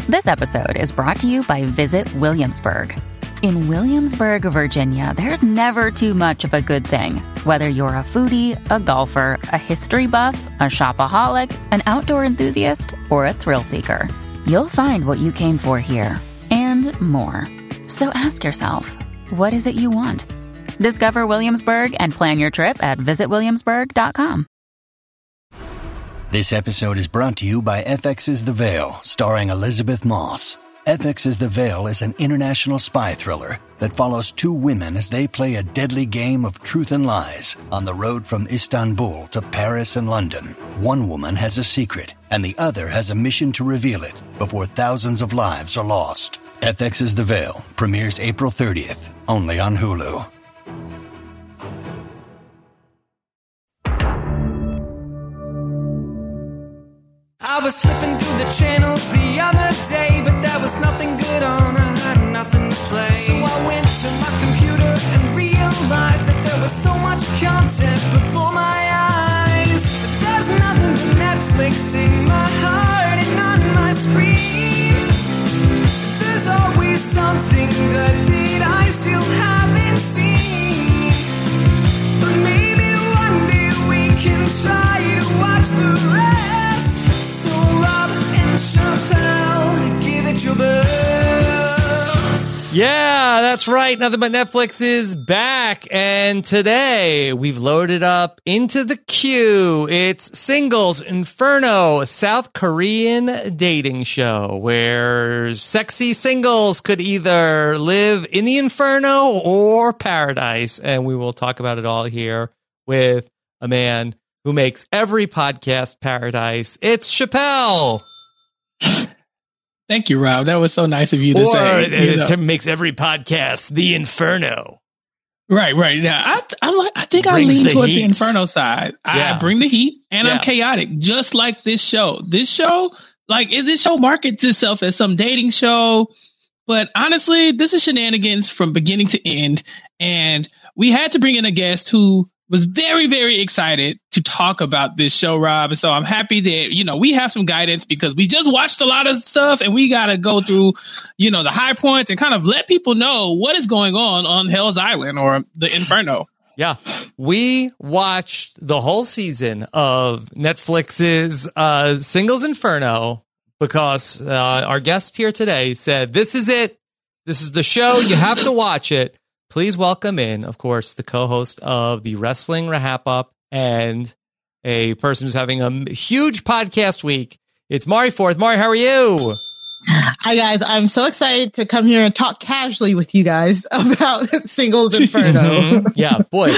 This episode is brought to you by Visit Williamsburg. In Williamsburg, Virginia, there's never too much of a good thing. Whether you're a foodie, a golfer, a history buff, a shopaholic, an outdoor enthusiast, or a thrill seeker, you'll find what you came for here and more. So ask yourself, what is it you want? Discover Williamsburg and plan your trip at visitwilliamsburg.com. This episode is brought to you by FX's The Veil, starring Elizabeth Moss. FX's The Veil is an international spy thriller that follows two women as they play a deadly game of truth and lies on the road from Istanbul to Paris and London. One woman has a secret, and the other has a mission to reveal it before thousands of lives are lost. FX's The Veil premieres April 30th, only on Hulu. I was flipping through the channels the other day, but there was nothing good on, I had nothing to play. So I went to my computer and realized that there was so much content before my eyes. But there's nothing but Netflix in my heart and on my screen. There's always something good that I still haven't seen. But maybe one day we can try and watch the rest. Chappelle, give it your best. Yeah, that's right. Nothing But Netflix is back. And today we've loaded up into the queue. It's Singles Inferno, a South Korean dating show where sexy singles could either live in the inferno or paradise. And we will talk about it all here with a man who makes every podcast paradise. It's Chappelle. Thank you, Rob. That was so nice of you to say. It makes every podcast the inferno. Right. Yeah, I think I lean toward the inferno side. Yeah. I bring the heat, and I'm chaotic, just like this show. This show markets itself as some dating show, but honestly, this is shenanigans from beginning to end. And we had to bring in a guest who was very, very excited to talk about this show, Rob. And so I'm happy that, we have some guidance because we just watched a lot of stuff and we got to go through, the high points and kind of let people know what is going on Hell's Island or the Inferno. Yeah. We watched the whole season of Netflix's Singles Inferno because our guest here today said, this is it. This is the show. You have to watch it. Please welcome in, of course, the co-host of the Wrestling Wrap Up and a person who's having a huge podcast week. It's Mari Forth. Mari, how are you? Hi, guys. I'm so excited to come here and talk casually with you guys about Singles Inferno. Mm-hmm. Yeah, boy.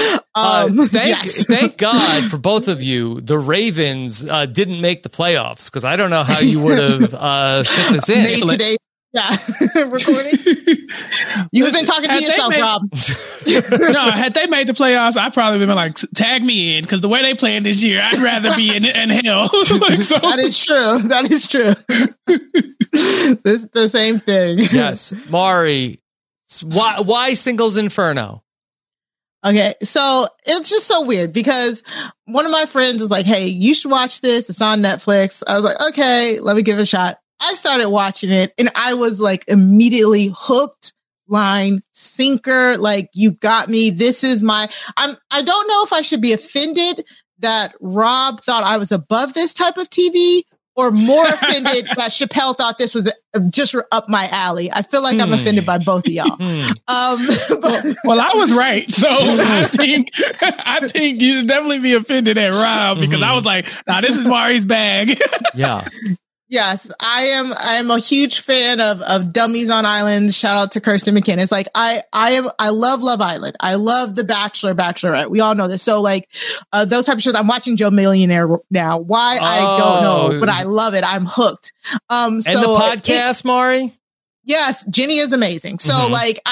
Thank God for both of you. The Ravens didn't make the playoffs because I don't know how you would have fit this in. Made today. Yeah, recording. You've been talking to yourself, Rob. No, had they made the playoffs, I'd probably been like, tag me in, because the way they playing this year, I'd rather be in hell. That is true. That is true. This is the same thing. Yes. Mari, why Singles Inferno? Okay, so it's just so weird because one of my friends was like, hey, you should watch this. It's on Netflix. I was like, okay, let me give it a shot. I started watching it and I was like immediately hooked, line, sinker. Like, you got me. This is I don't know if I should be offended that Rob thought I was above this type of TV or more offended that Chappelle thought this was just up my alley. I feel like I'm offended by both of y'all. Well, I was right. So I think you should definitely be offended at Rob because I was like, nah, this is Mari's bag. Yeah. Yes, I am a huge fan of Dummies on Island. Shout out to Kirsten McKenna. It's like, I love Love Island. I love The Bachelor, Bachelorette. We all know this. So like, those type of shows, I'm watching Joe Millionaire now. Why? I don't know, but I love it. I'm hooked. And the podcast, Mari? Yes, Jenny is amazing. So like,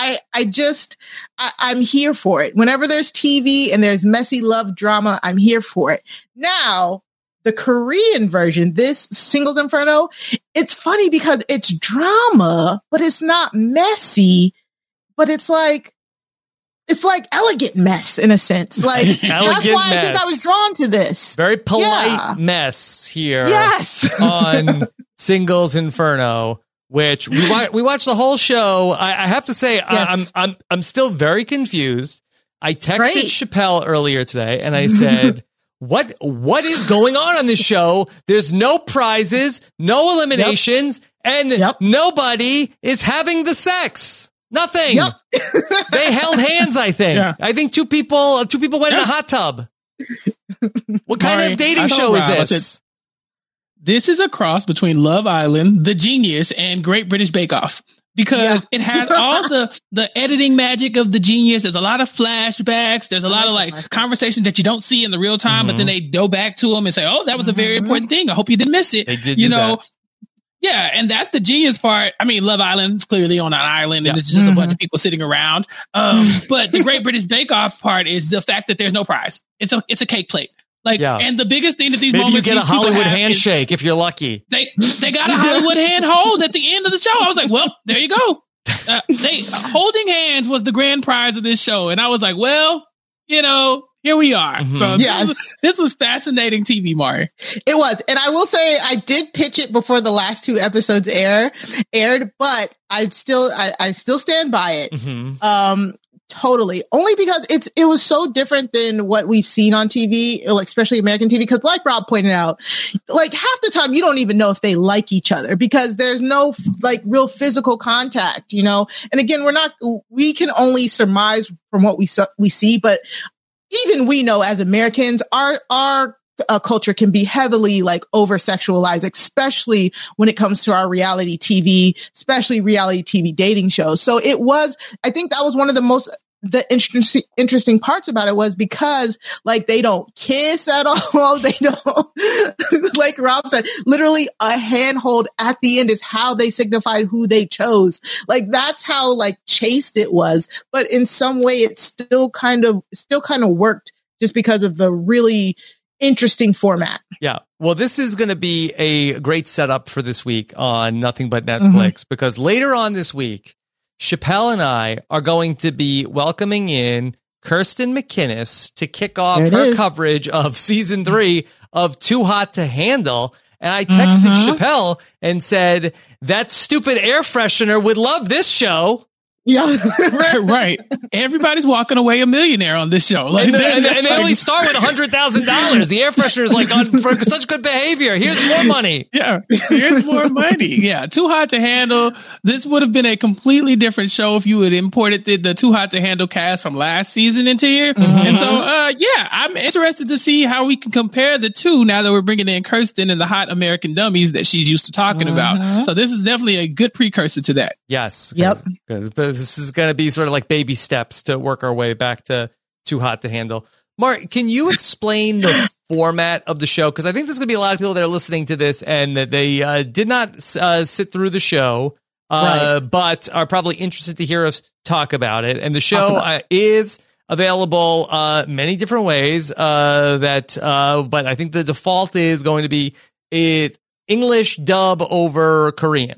I'm here for it. Whenever there's TV and there's messy love drama, I'm here for it. Now, the Korean version, this Singles Inferno, it's funny because it's drama, but it's not messy, but it's like elegant mess in a sense. Like, that's why I think I was drawn to this. Very polite mess here. Yes. On Singles Inferno. which we watched the whole show. I have to say, yes. I'm still very confused. I texted Chappelle earlier today and I said, what is going on this show? There's no prizes, no eliminations, and nobody is having the sex. Nothing. Yep. They held hands, I think. Yeah. I think two people went in a hot tub. What kind of dating show is this? This is a cross between Love Island, The Genius, and Great British Bake Off. Because it has all the editing magic of The Genius. There's a lot of flashbacks. There's a lot of like conversations that you don't see in the real time, but then they go back to them and say, "Oh, that was a very important thing. I hope you didn't miss it." They did, you know. That. Yeah, and that's the Genius part. I mean, Love Island is clearly on an island, and it's just a bunch of people sitting around. But the Great British Bake Off part is the fact that there's no prize. It's a cake plate. Like, and the biggest thing that these Maybe moments you get a Hollywood handshake if you're lucky. They got a Hollywood handhold at the end of the show. I was like, well, there you go. Holding hands was the grand prize of this show, and I was like, well, you know, here we are. So this was fascinating TV, Mari. It was, and I will say I did pitch it before the last 2 episodes aired, but I still stand by it. Totally. Only because it was so different than what we've seen on TV, like, especially American TV. Because like Rob pointed out, like half the time you don't even know if they like each other because there's no like real physical contact, you know? And again, we can only surmise from what we see, but even we know as Americans, our culture can be heavily like over sexualized, especially when it comes to our reality TV, especially reality TV dating shows. So I think that was one of the interesting parts about it was because like they don't kiss at all. They don't, like Rob said, literally a handhold at the end is how they signified who they chose. Like that's how like chaste it was. But in some way it still kind of worked just because of the really interesting format. Yeah. Well, this is going to be a great setup for this week on Nothing But Netflix because later on this week, Chappelle and I are going to be welcoming in Kirsten McInnes to kick off her coverage of season 3 of Too Hot to Handle. And I texted Chappelle and said, that stupid air freshener would love this show. Yeah, right. Everybody's walking away a millionaire on this show. Like, and they only start with $100,000. The air freshener is like for such good behavior. Here's more money. Yeah, here's more money. Yeah, Too Hot to Handle. This would have been a completely different show if you had imported the Too Hot to Handle cast from last season into here. And so, I'm interested to see how we can compare the two now that we're bringing in Kirsten and the hot American dummies that she's used to talking about. So this is definitely a good precursor to that. Yes. Yep. Good. This is going to be sort of like baby steps to work our way back to Too Hot to Handle. Mark, can you explain the format of the show? Because I think there's going to be a lot of people that are listening to this and that they did not sit through the show, but are probably interested to hear us talk about it. And the show is available many different ways. But I think the default is going to be English dub over Korean.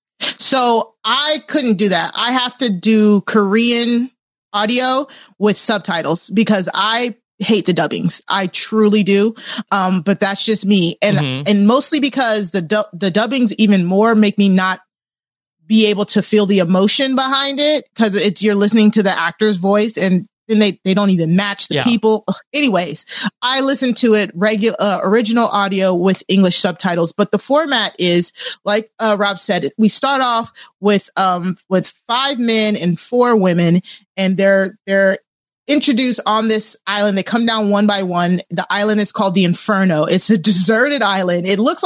So I couldn't do that. I have to do Korean audio with subtitles because I hate the dubbings. I truly do. But that's just me. And mostly because the dubbings even more make me not be able to feel the emotion behind it because you're listening to the actor's voice and then they don't even match the people. Anyways, I listen to it original audio with English subtitles, but the format is like Rob said, we start off with 5 men and 4 women, and they're introduced on this island. They come down one by one. The island is called the Inferno. It's a deserted island.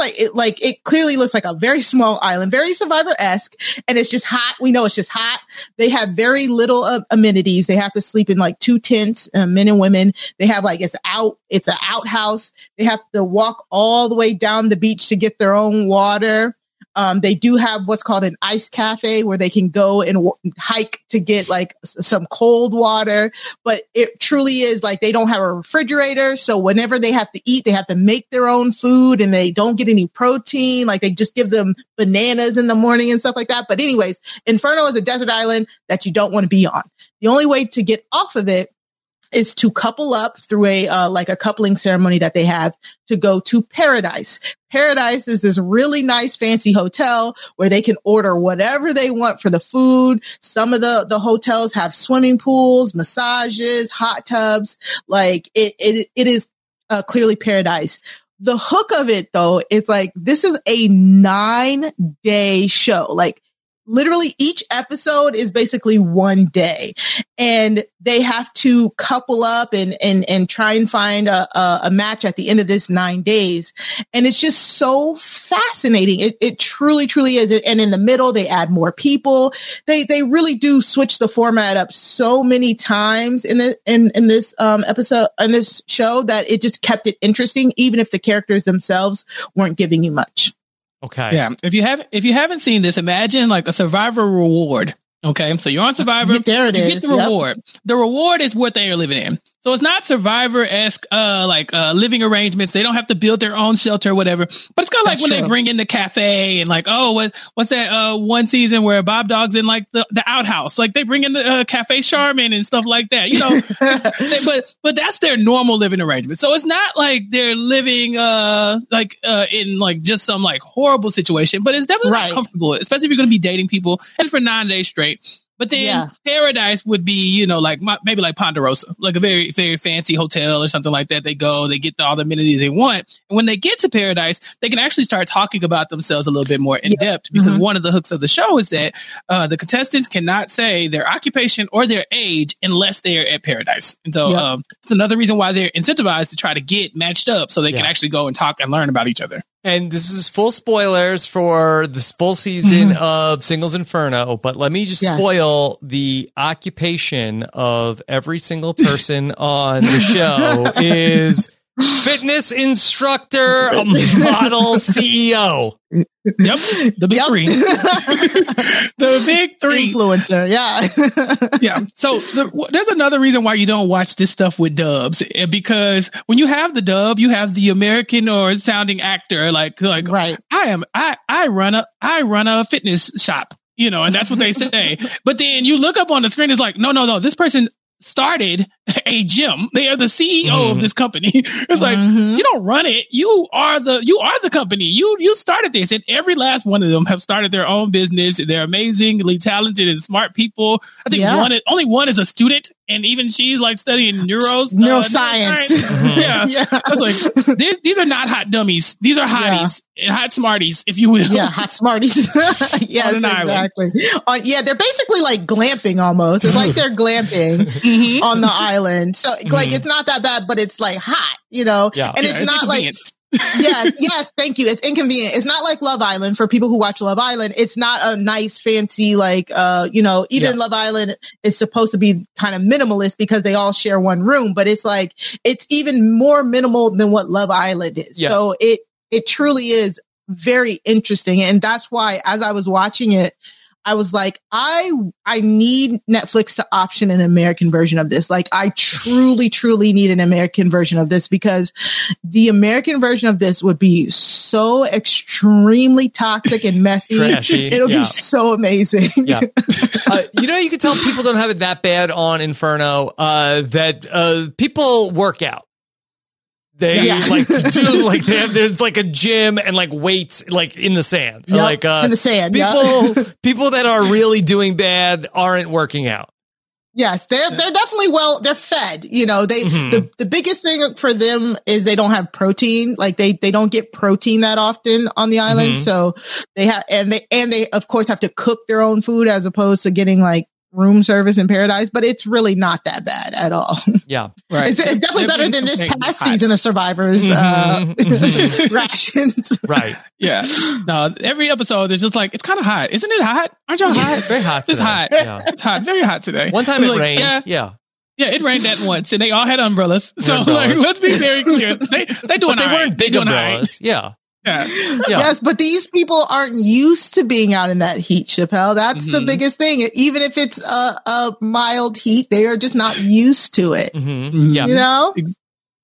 It clearly looks like a very small island, very Survivor-esque, and it's just hot. We know it's just hot. They have very little amenities. They have to sleep in like 2 tents, men and women. They have it's an outhouse. They have to walk all the way down the beach to get their own water. They do have what's called an ice cafe where they can go and hike to get like some cold water, but it truly is like they don't have a refrigerator. So whenever they have to eat, they have to make their own food and they don't get any protein. Like they just give them bananas in the morning and stuff like that. But anyways, Inferno is a desert island that you don't want to be on. The only way to get off of it is to couple up through a coupling ceremony that they have to go to Paradise. Paradise is this really nice fancy hotel where they can order whatever they want for the food. Some of the hotels have swimming pools, massages, hot tubs. Like it is clearly paradise. The hook of it though is like, this is a 9-day show. Like literally each episode is basically 1 day, and they have to couple up and try and find a match at the end of this 9 days. And it's just so fascinating. It truly, truly is. And in the middle, they add more people. They really do switch the format up so many times in this episode, in this show, that it just kept it interesting, even if the characters themselves weren't giving you much. Okay. Yeah. If you haven't seen this, imagine like a Survivor reward. Okay. So you're on Survivor. There it is. You get the reward. The reward is what they are living in. So it's not Survivor-esque, living arrangements. They don't have to build their own shelter or whatever. But it's kind of like when they bring in the cafe and like, oh, what's that one season where Bob Dog's in like the outhouse? Like they bring in the Cafe Charmin and stuff like that, you know. but that's their normal living arrangement. So it's not like they're living in like just some like horrible situation. But it's definitely not comfortable, especially if you're going to be dating people and for 9 days straight. But then Paradise would be, you know, like maybe like Ponderosa, like a very, very fancy hotel or something like that. They go, they get all the amenities they want. And when they get to Paradise, they can actually start talking about themselves a little bit more in depth, because one of the hooks of the show is that the contestants cannot say their occupation or their age unless they're at Paradise. And so it's another reason why they're incentivized to try to get matched up so they can actually go and talk and learn about each other. And this is full spoilers for this full season of Singles Inferno, but let me just spoil the occupation of every single person on the show is fitness instructor, model, CEO. Yep, the big three. The big three. Influencer, yeah. So there's another reason why you don't watch this stuff with dubs, because when you have the dub, you have the American or sounding actor like right. I run a fitness shop, you know, and that's what they say. But then you look up on the screen, it's like, no, this person started a gym. They are the CEO of this company. It's like, you don't run it. You are the company. You started this, and every last one of them have started their own business. They're amazingly talented and smart people. I think only one is a student, and even she's like studying neuroscience. Yeah. I was like, these are not hot dummies. These are hotties and hot smarties, if you will. Yeah, hot smarties. Yes, exactly. They're basically like glamping almost. It's like they're glamping on the island. So like it's not that bad, but it's like hot, you know? Yeah. And it's not like yes, thank you. It's inconvenient. It's not like Love Island. For people who watch Love Island, it's not a nice, fancy, like, even Love Island is supposed to be kind of minimalist because they all share one room, but it's like, it's even more minimal than what Love Island is. Yeah. So it truly is very interesting. And that's why, as I was watching it, I was like, I need Netflix to option an American version of this. Like, I truly, truly need an American version of this, because the American version of this would be so extremely toxic and messy. Trashy. It'll be so amazing. Yeah. You can tell people don't have it that bad on Inferno, that people work out. They there's like a gym and like weights like in the sand. Yep, in the sand. People that are really doing bad aren't working out. Yes, they're definitely they're fed. You know, the biggest thing for them is they don't have protein. Like they don't get protein that often on the island. So they have and they of course have to cook their own food as opposed to getting like room service in Paradise, but it's really not that bad at all. Yeah, right. It's definitely better than this past season of Survivor's rations. Right. Yeah. No, every episode is just like, it's kind of hot. Isn't it hot? Aren't y'all hot? It's very hot today. It's hot. Yeah. It's hot. Very hot today. One time it rained. Yeah, it rained that once, and they all had umbrellas. So like, let's be very clear. They doing they weren't big umbrellas. Yeah. Yeah. Yes, but these people aren't used to being out in that heat, Chappelle. That's the biggest thing. Even if it's a mild heat, they are just not used to it. Yeah. You know?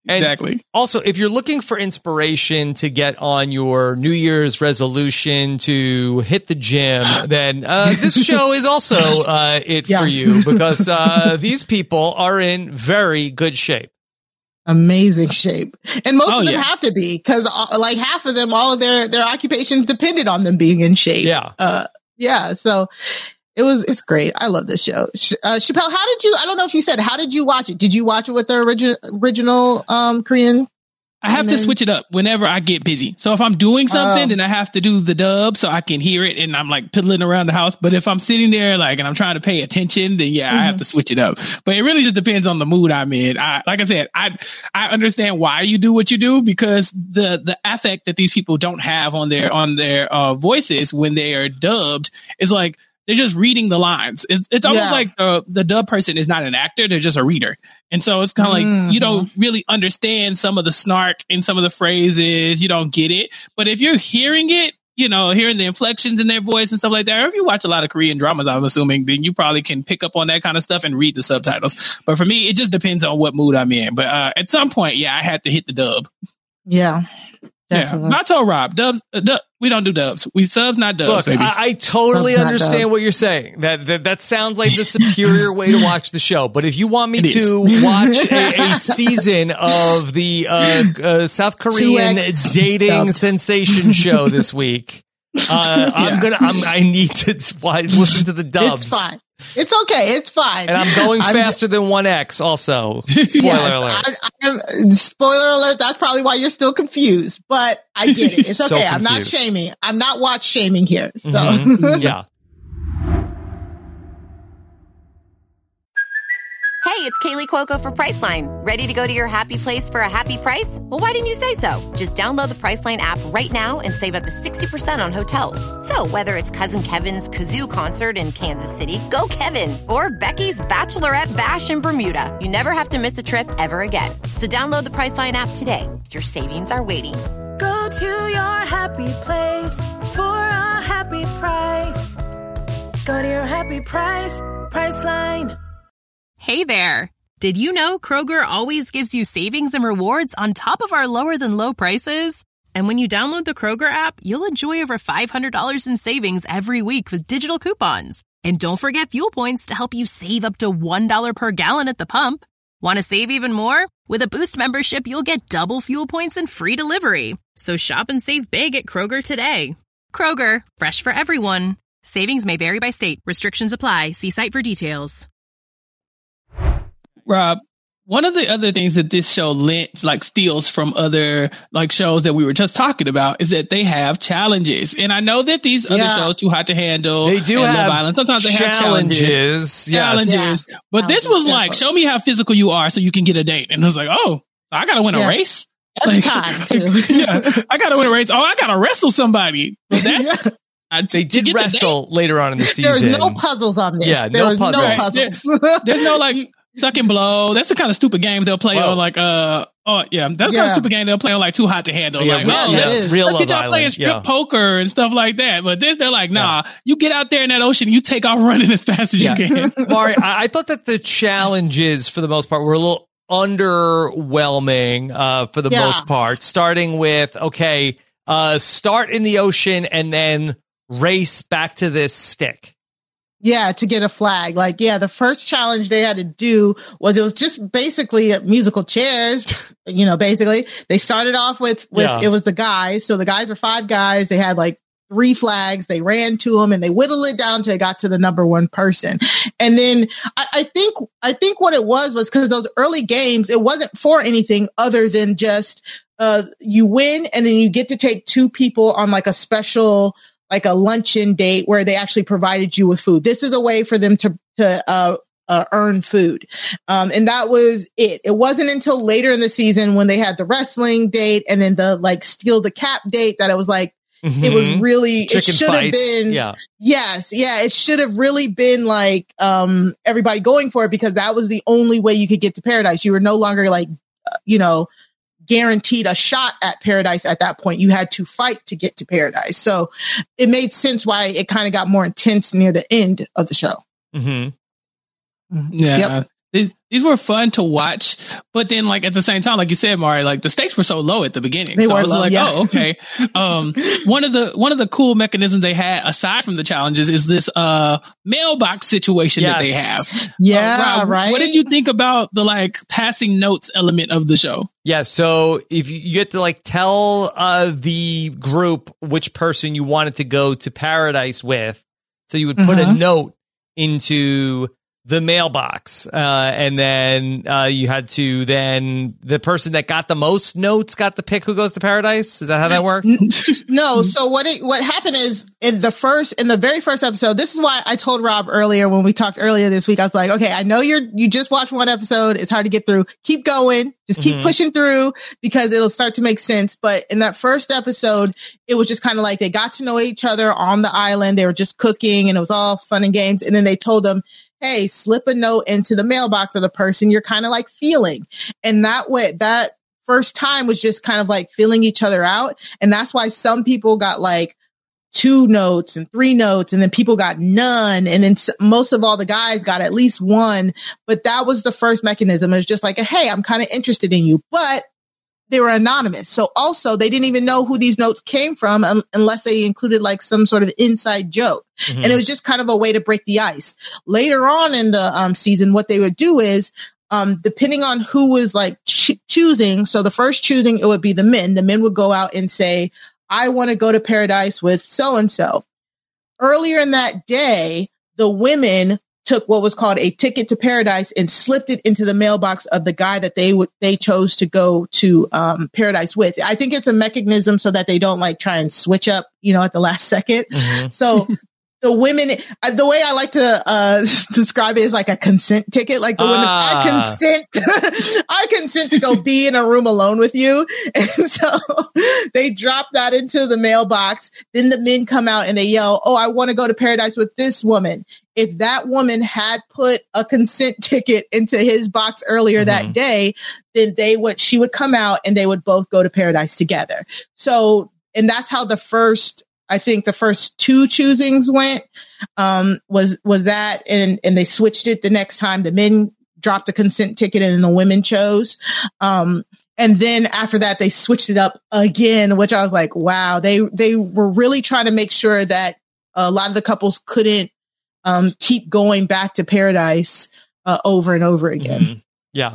Exactly. Also, if you're looking for inspiration to get on your New Year's resolution to hit the gym, then this show is also it for you, because these people are in very good shape. Amazing shape. And most of them have to be, because like half of them, all of their occupations depended on them being in shape. Yeah. So it's great. I love this show. Chappelle, I don't know if you said, how did you watch it? Did you watch it with the original Korean? I have to switch it up whenever I get busy. So if I'm doing something, then I have to do the dub so I can hear it and I'm like piddling around the house. But if I'm sitting there and I'm trying to pay attention, then I have to switch it up. But it really just depends on the mood I'm in. Like I said, I understand why you do what you do, because the affect that these people don't have on their voices when they are dubbed is like, they're just reading the lines. It's almost like the dub person is not an actor. They're just a reader. And so it's kind of like, you don't really understand some of the snark in some of the phrases. You don't get it. But if you're hearing it, hearing the inflections in their voice and stuff like that, or if you watch a lot of Korean dramas, I'm assuming, then you probably can pick up on that kind of stuff and read the subtitles. But for me, it just depends on what mood I'm in. But at some point, I had to hit the dub. Yeah. Definitely. I told Rob, dubs, we don't do dubs. We subs, not dubs. Look, baby. I totally understand what you're saying. That sounds like the superior way to watch the show. But if you want me to watch a season of the South Korean dating sensation show this week, I need to listen to the dubs. It's fine. It's okay. It's fine. And I'm going faster than 1X also. Spoiler alert. Spoiler alert. That's probably why you're still confused, but I get it. It's okay. I'm not shaming. I'm not watch shaming here. So yeah. Hey, it's Kaylee Cuoco for Priceline. Ready to go to your happy place for a happy price? Well, why didn't you say so? Just download the Priceline app right now and save up to 60% on hotels. So whether it's Cousin Kevin's Kazoo Concert in Kansas City, go Kevin, or Becky's Bachelorette Bash in Bermuda, you never have to miss a trip ever again. So download the Priceline app today. Your savings are waiting. Go to your happy place for a happy price. Go to your happy price, Priceline. Hey there! Did you know Kroger always gives you savings and rewards on top of our lower-than-low prices? And when you download the Kroger app, you'll enjoy over $500 in savings every week with digital coupons. And don't forget fuel points to help you save up to $1 per gallon at the pump. Want to save even more? With a Boost membership, you'll get double fuel points and free delivery. So shop and save big at Kroger today. Kroger, fresh for everyone. Savings may vary by state. Restrictions apply. See site for details. Rob, one of the other things that this show steals from other shows that we were just talking about is that they have challenges. And I know that these other shows, Too Hot to Handle, they do have Love Island, sometimes they have challenges. Yes. But this was show me how physical you are so you can get a date. And I was like, oh, I got to win a race? Every time, too. I got to win a race. Oh, I got to wrestle somebody. That's... They did wrestle later on in the season. There's no puzzles on this. Yeah, no puzzles. There's no suck and blow. That's the kind of stupid games they'll play on that's the kind of stupid game they'll play on Too Hot to Handle. Real let's get y'all playing strip poker and stuff like that. But they're like, nah, you get out there in that ocean, you take off running as fast as you can. Mari, I thought that the challenges for the most part were a little underwhelming for the most part, starting with, start in the ocean and then race back to this stick. Yeah, to get a flag. The first challenge they had to do was, it was just basically musical chairs. Basically they started off with it was the guys. So the guys were 5 guys. They had 3 flags. They ran to them and they whittled it down till it got to the number 1 person. And then I think what it was because those early games, it wasn't for anything other than just, you win and then you get to take 2 people on a special, a luncheon date where they actually provided you with food. This is a way for them to earn food. And that was it. It wasn't until later in the season when they had the wrestling date and then the steal the cap date that it was it was really, chicken it should have been, it should have really been everybody going for it, because that was the only way you could get to paradise. You were no longer guaranteed a shot at paradise at that point. You had to fight to get to paradise. So it made sense why it kind of got more intense near the end of the show. Mm-hmm. Yeah. Yep. these were fun to watch, but then like at the same time, like you said, Mari, like the stakes were so low at the beginning. They so were I was low, like, yeah. oh, okay. One of the cool mechanisms they had aside from the challenges is this mailbox situation that they have. Yeah, Rob, right. what did you think about the like passing notes element of the show? Yeah, so if you get to like tell the group which person you wanted to go to paradise with, so you would put a note into the mailbox, and then you had to the person that got the most notes got to pick who goes to paradise. Is that how that works? No. So what happened is in the very first episode, this is why I told Rob earlier when we talked earlier this week, I was like, okay, I know you just watched one episode. It's hard to get through. Keep going. Just keep pushing through because it'll start to make sense. But in that first episode, it was just kind of like they got to know each other on the island. They were just cooking and it was all fun and games. And then they told them, hey, slip a note into the mailbox of the person you're kind of like feeling. And that way, that first time was just kind of like feeling each other out. And that's why some people got like 2 notes and 3 notes, and then people got none. And then most of all the guys got at least 1. But that was the first mechanism. It was just like, hey, I'm kind of interested in you, but they were anonymous. So also they didn't even know who these notes came from unless they included like some sort of inside joke. And it was just kind of a way to break the ice. Later on in the season, what they would do is, depending on who was like choosing. So the first choosing, it would be the men. The men would go out and say, I want to go to paradise with so-and-so. Earlier in that day, the women took what was called a ticket to paradise and slipped it into the mailbox of the guy that they chose to go to paradise with. I think it's a mechanism so that they don't like try and switch up, at the last second. So the women, the way I like to describe it is like a consent ticket. Like the women, I consent to go be in a room alone with you. And so they drop that into the mailbox. Then the men come out and they yell, oh, I want to go to paradise with this woman. If that woman had put a consent ticket into his box earlier that day, then she would come out and they would both go to paradise together. So, and that's how the first 2 choosings went, was that, and they switched it the next time. The men dropped a consent ticket and then the women chose. And then after that, they switched it up again, which I was like, wow, they were really trying to make sure that a lot of the couples couldn't keep going back to paradise over and over again. Yeah.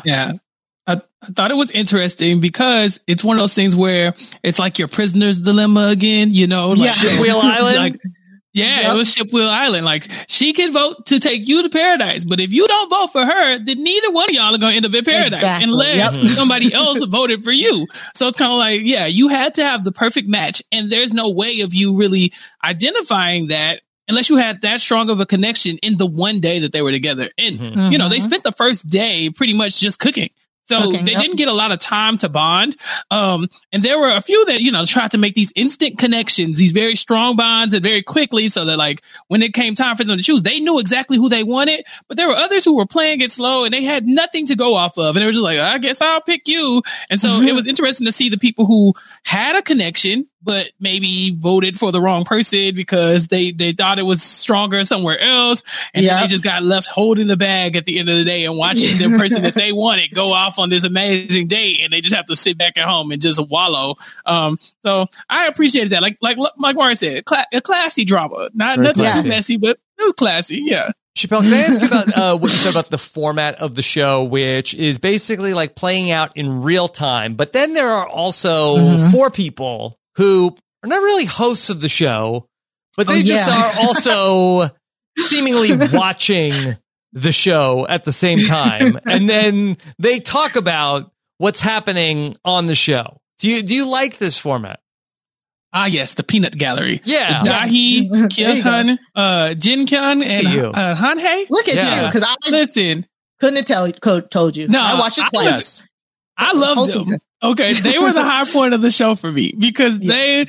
I thought it was interesting because it's one of those things where it's like your prisoner's dilemma again, like Shipwheel Island. It was Shipwheel Island. Like she can vote to take you to paradise, but if you don't vote for her, then neither one of y'all are going to end up in paradise unless somebody else voted for you. So it's kind of like, you had to have the perfect match, and there's no way of you really identifying that unless you had that strong of a connection in the one day that they were together. And, they spent the first day pretty much just cooking. So they didn't get a lot of time to bond. And there were a few that, tried to make these instant connections, these very strong bonds, and very quickly, so that like when it came time for them to choose, they knew exactly who they wanted. But there were others who were playing it slow and they had nothing to go off of. And they were just like, I guess I'll pick you. And so it was interesting to see the people who had a connection, but maybe voted for the wrong person because they thought it was stronger somewhere else. And then they just got left holding the bag at the end of the day and watching the person that they wanted go off on this amazing date. And they just have to sit back at home and just wallow. So I appreciated that. Like Warren said, a classy drama. Nothing too messy, but it was classy. Yeah. Chappelle, can I ask you about what you said about the format of the show, which is basically like playing out in real time. But then there are also 4 people who are not really hosts of the show, but they just are also seemingly watching the show at the same time. And then they talk about what's happening on the show. Do you like this format? Yes, the Peanut Gallery. Yeah. Dahi, Kyeohyun, Jin Kyun, and Hanhae. Look at you, because I couldn't have told you. No, I watched it twice. I love them. Okay, they were the high point of the show for me because they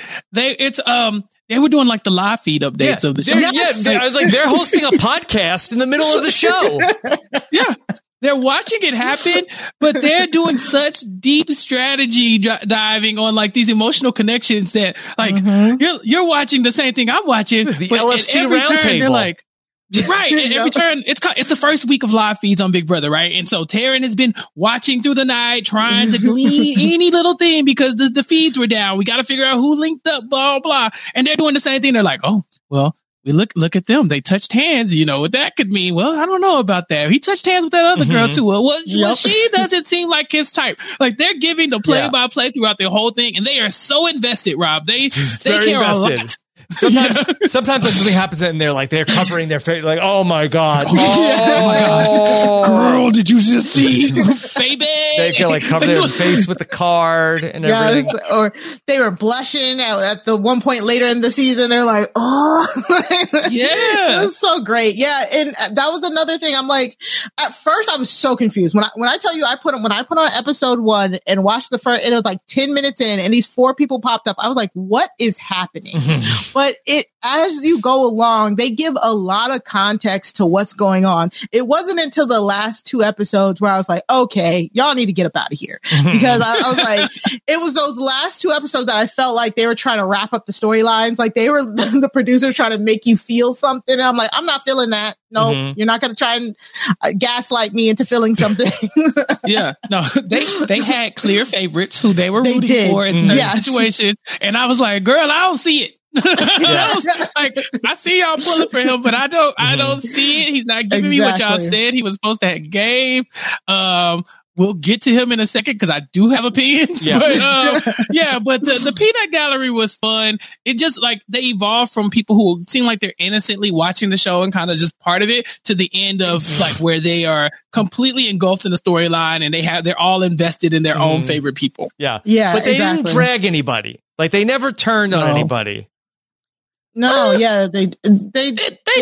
were doing like the live feed updates of the show. I was like, they're hosting a podcast in the middle of the show. Yeah. They're watching it happen, but they're doing such deep strategy diving on like these emotional connections that like you're watching the same thing I'm watching. It's the but LFC at every turn, roundtable. they're like, Right. And every turn, it's the first week of live feeds on Big Brother, right? And so Taryn has been watching through the night, trying to glean any little thing because the feeds were down. We got to figure out who linked up, blah, blah. And they're doing the same thing. They're like, oh, well, we look at them. They touched hands. You know what that could mean? Well, I don't know about that. He touched hands with that other girl too. Well, she doesn't seem like his type. Like they're giving the play-by-play throughout the whole thing, and they are so invested, Rob. They care invested. A lot. Sometimes when something happens and they're covering their face, like, oh my god, oh my god, girl, did you just see, baby? They can like cover their face with the card and everything, or they were blushing at the one point later in the season. They're like, oh, yeah, it was so great, yeah. And that was another thing. I'm like, at first I was so confused when I tell you when I put on episode 1 and watched the first, it was like 10 minutes in, and these 4 people popped up. I was like, what is happening? But as you go along, they give a lot of context to what's going on. It wasn't until the last 2 episodes where I was like, okay, y'all need to get up out of here. Because I was like, it was those last 2 episodes that I felt like they were trying to wrap up the storylines. Like they were the producers trying to make you feel something. And I'm like, I'm not feeling that. No, you're not going to try and gaslight me into feeling something. Yeah, no, they had clear favorites who they were rooting for in certain situations. And I was like, girl, I don't see it. Like, I see y'all pulling for him, but I don't see it. He's not giving me what y'all said he was supposed to have gave. We'll get to him in a second because I do have opinions. Yeah. But the peanut gallery was fun. It just like they evolved from people who seem like they're innocently watching the show and kind of just part of it to the end of like where they are completely engulfed in the storyline and they're all invested in their own favorite people. Yeah. But they didn't drag anybody. Like they never turned on anybody. No, yeah, they do their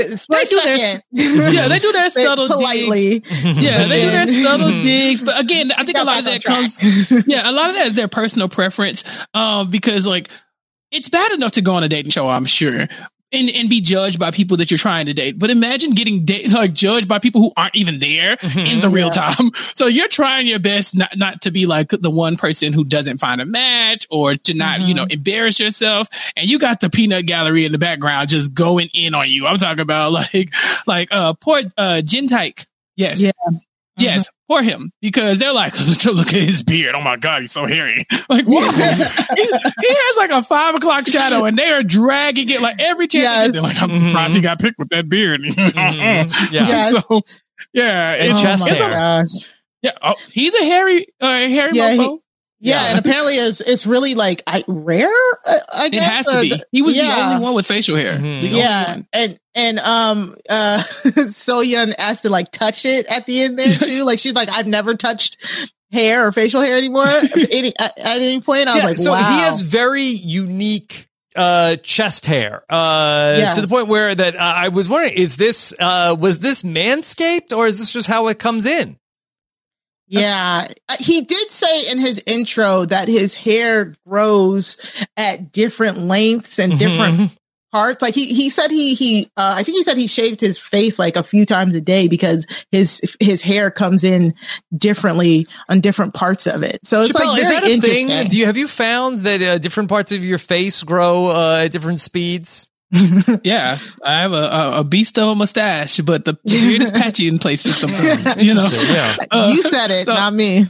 they do their subtle politely. Digs. Yeah, they do their subtle digs. But again, I think a lot of that comes. A lot of that is their personal preference. Because like it's bad enough to go on a dating show, I'm sure. And be judged by people that you're trying to date. But imagine getting judged by people who aren't even there in the real time. So you're trying your best not to be like the one person who doesn't find a match or to not, embarrass yourself. And you got the peanut gallery in the background just going in on you. I'm talking about poor Jin Taek. Yes. Yeah. Yes, for him, because they're like, look at his beard. Oh my God, he's so hairy. Like, what? he has like a 5 o'clock shadow, and they are dragging it like every chance. They're like, I'm surprised he got picked with that beard. So, and chest hair. Gosh. Yeah, he's a hairy mofo. And apparently it's really like rare. I guess it has to be. He was the only one with facial hair. And So-Yeon asked to like touch it at the end there too. Like she's like, I've never touched hair or facial hair anymore at any point. I was like, so wow. He has very unique chest hair to the point where that I was wondering, was this Manscaped or is this just how it comes in? Yeah, he did say in his intro that his hair grows at different lengths and different parts. Like he said I think he said he shaved his face like a few times a day because his hair comes in differently on different parts of it. So it's Chappelle, like very is that a interesting. Thing? Have you found that different parts of your face grow at different speeds? Yeah, I have a beasto mustache, but the beard is patchy in places sometimes. You said it, not me.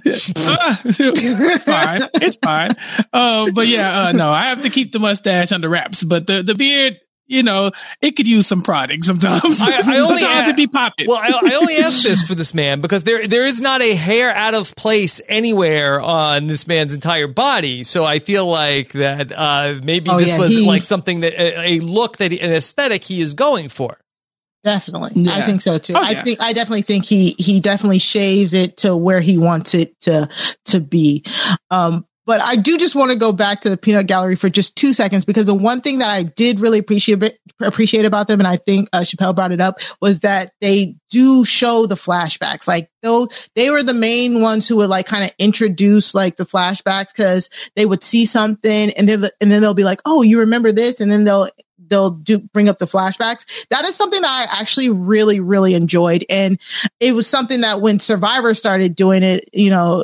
It's fine. No, I have to keep the mustache under wraps, but the beard, it could use some prodding sometimes. Sometimes it'd be popping. Well, I only asked this for this man because there is not a hair out of place anywhere on this man's entire body. So I feel like that maybe this was like something that a look that an aesthetic he is going for. Definitely. Yeah. I think so too. I definitely think he definitely shaves it to where he wants it to be. But I do just want to go back to the peanut gallery for just 2 seconds, because the one thing that I did really appreciate about them, and I think Chappelle brought it up, was that they do show the flashbacks. Like, though they were the main ones who would like kind of introduce like the flashbacks, because they would see something and then they'll be like, oh, you remember this, and then they'll bring up the flashbacks. That is something that I actually really, really enjoyed. And it was something that when Survivor started doing it,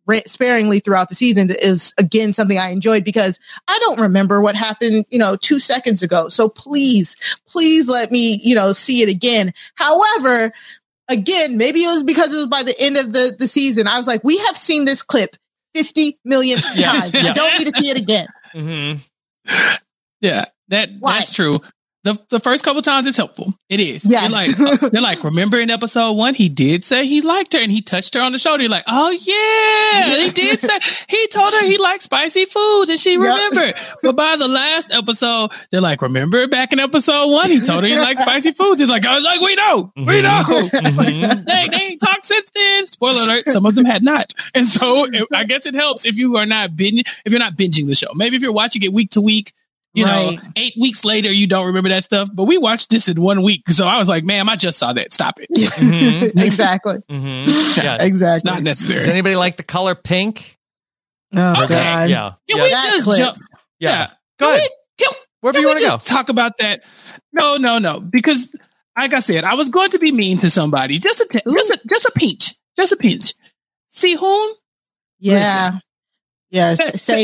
sparingly throughout the season is again something I enjoyed because I don't remember what happened, 2 seconds ago. So please let me, see it again. However, again, maybe it was because it was by the end of the season. I was like, we have seen this clip 50 million times. I don't need to see it again. Mm-hmm. Yeah, that's true. The first couple times is helpful. It is. Yes. They're like, remember in episode 1, he did say he liked her and he touched her on the shoulder. You're like, oh yeah, he did say, he told her he liked spicy foods and she remembered. But by the last episode, they're like, remember back in episode 1, he told her he liked spicy foods. He's like, I was like, we know. Mm-hmm. They ain't talked since then. Spoiler alert, some of them had not. And so I guess it helps if you're not binging the show. Maybe if you're watching it week to week, 8 weeks later, you don't remember that stuff. But we watched this in 1 week. So I was like, ma'am, I just saw that. Stop it. Mm-hmm. Exactly. Mm-hmm. Yeah, exactly. It's not necessary. Does anybody like the color pink? Oh, okay. God. Yeah. Can we just jump? Yeah. Go ahead. Wherever you want to go. Talk about that. No. Because, like I said, I was going to be mean to somebody. Just a pinch. Just a pinch. Sehun? Yeah. Yes.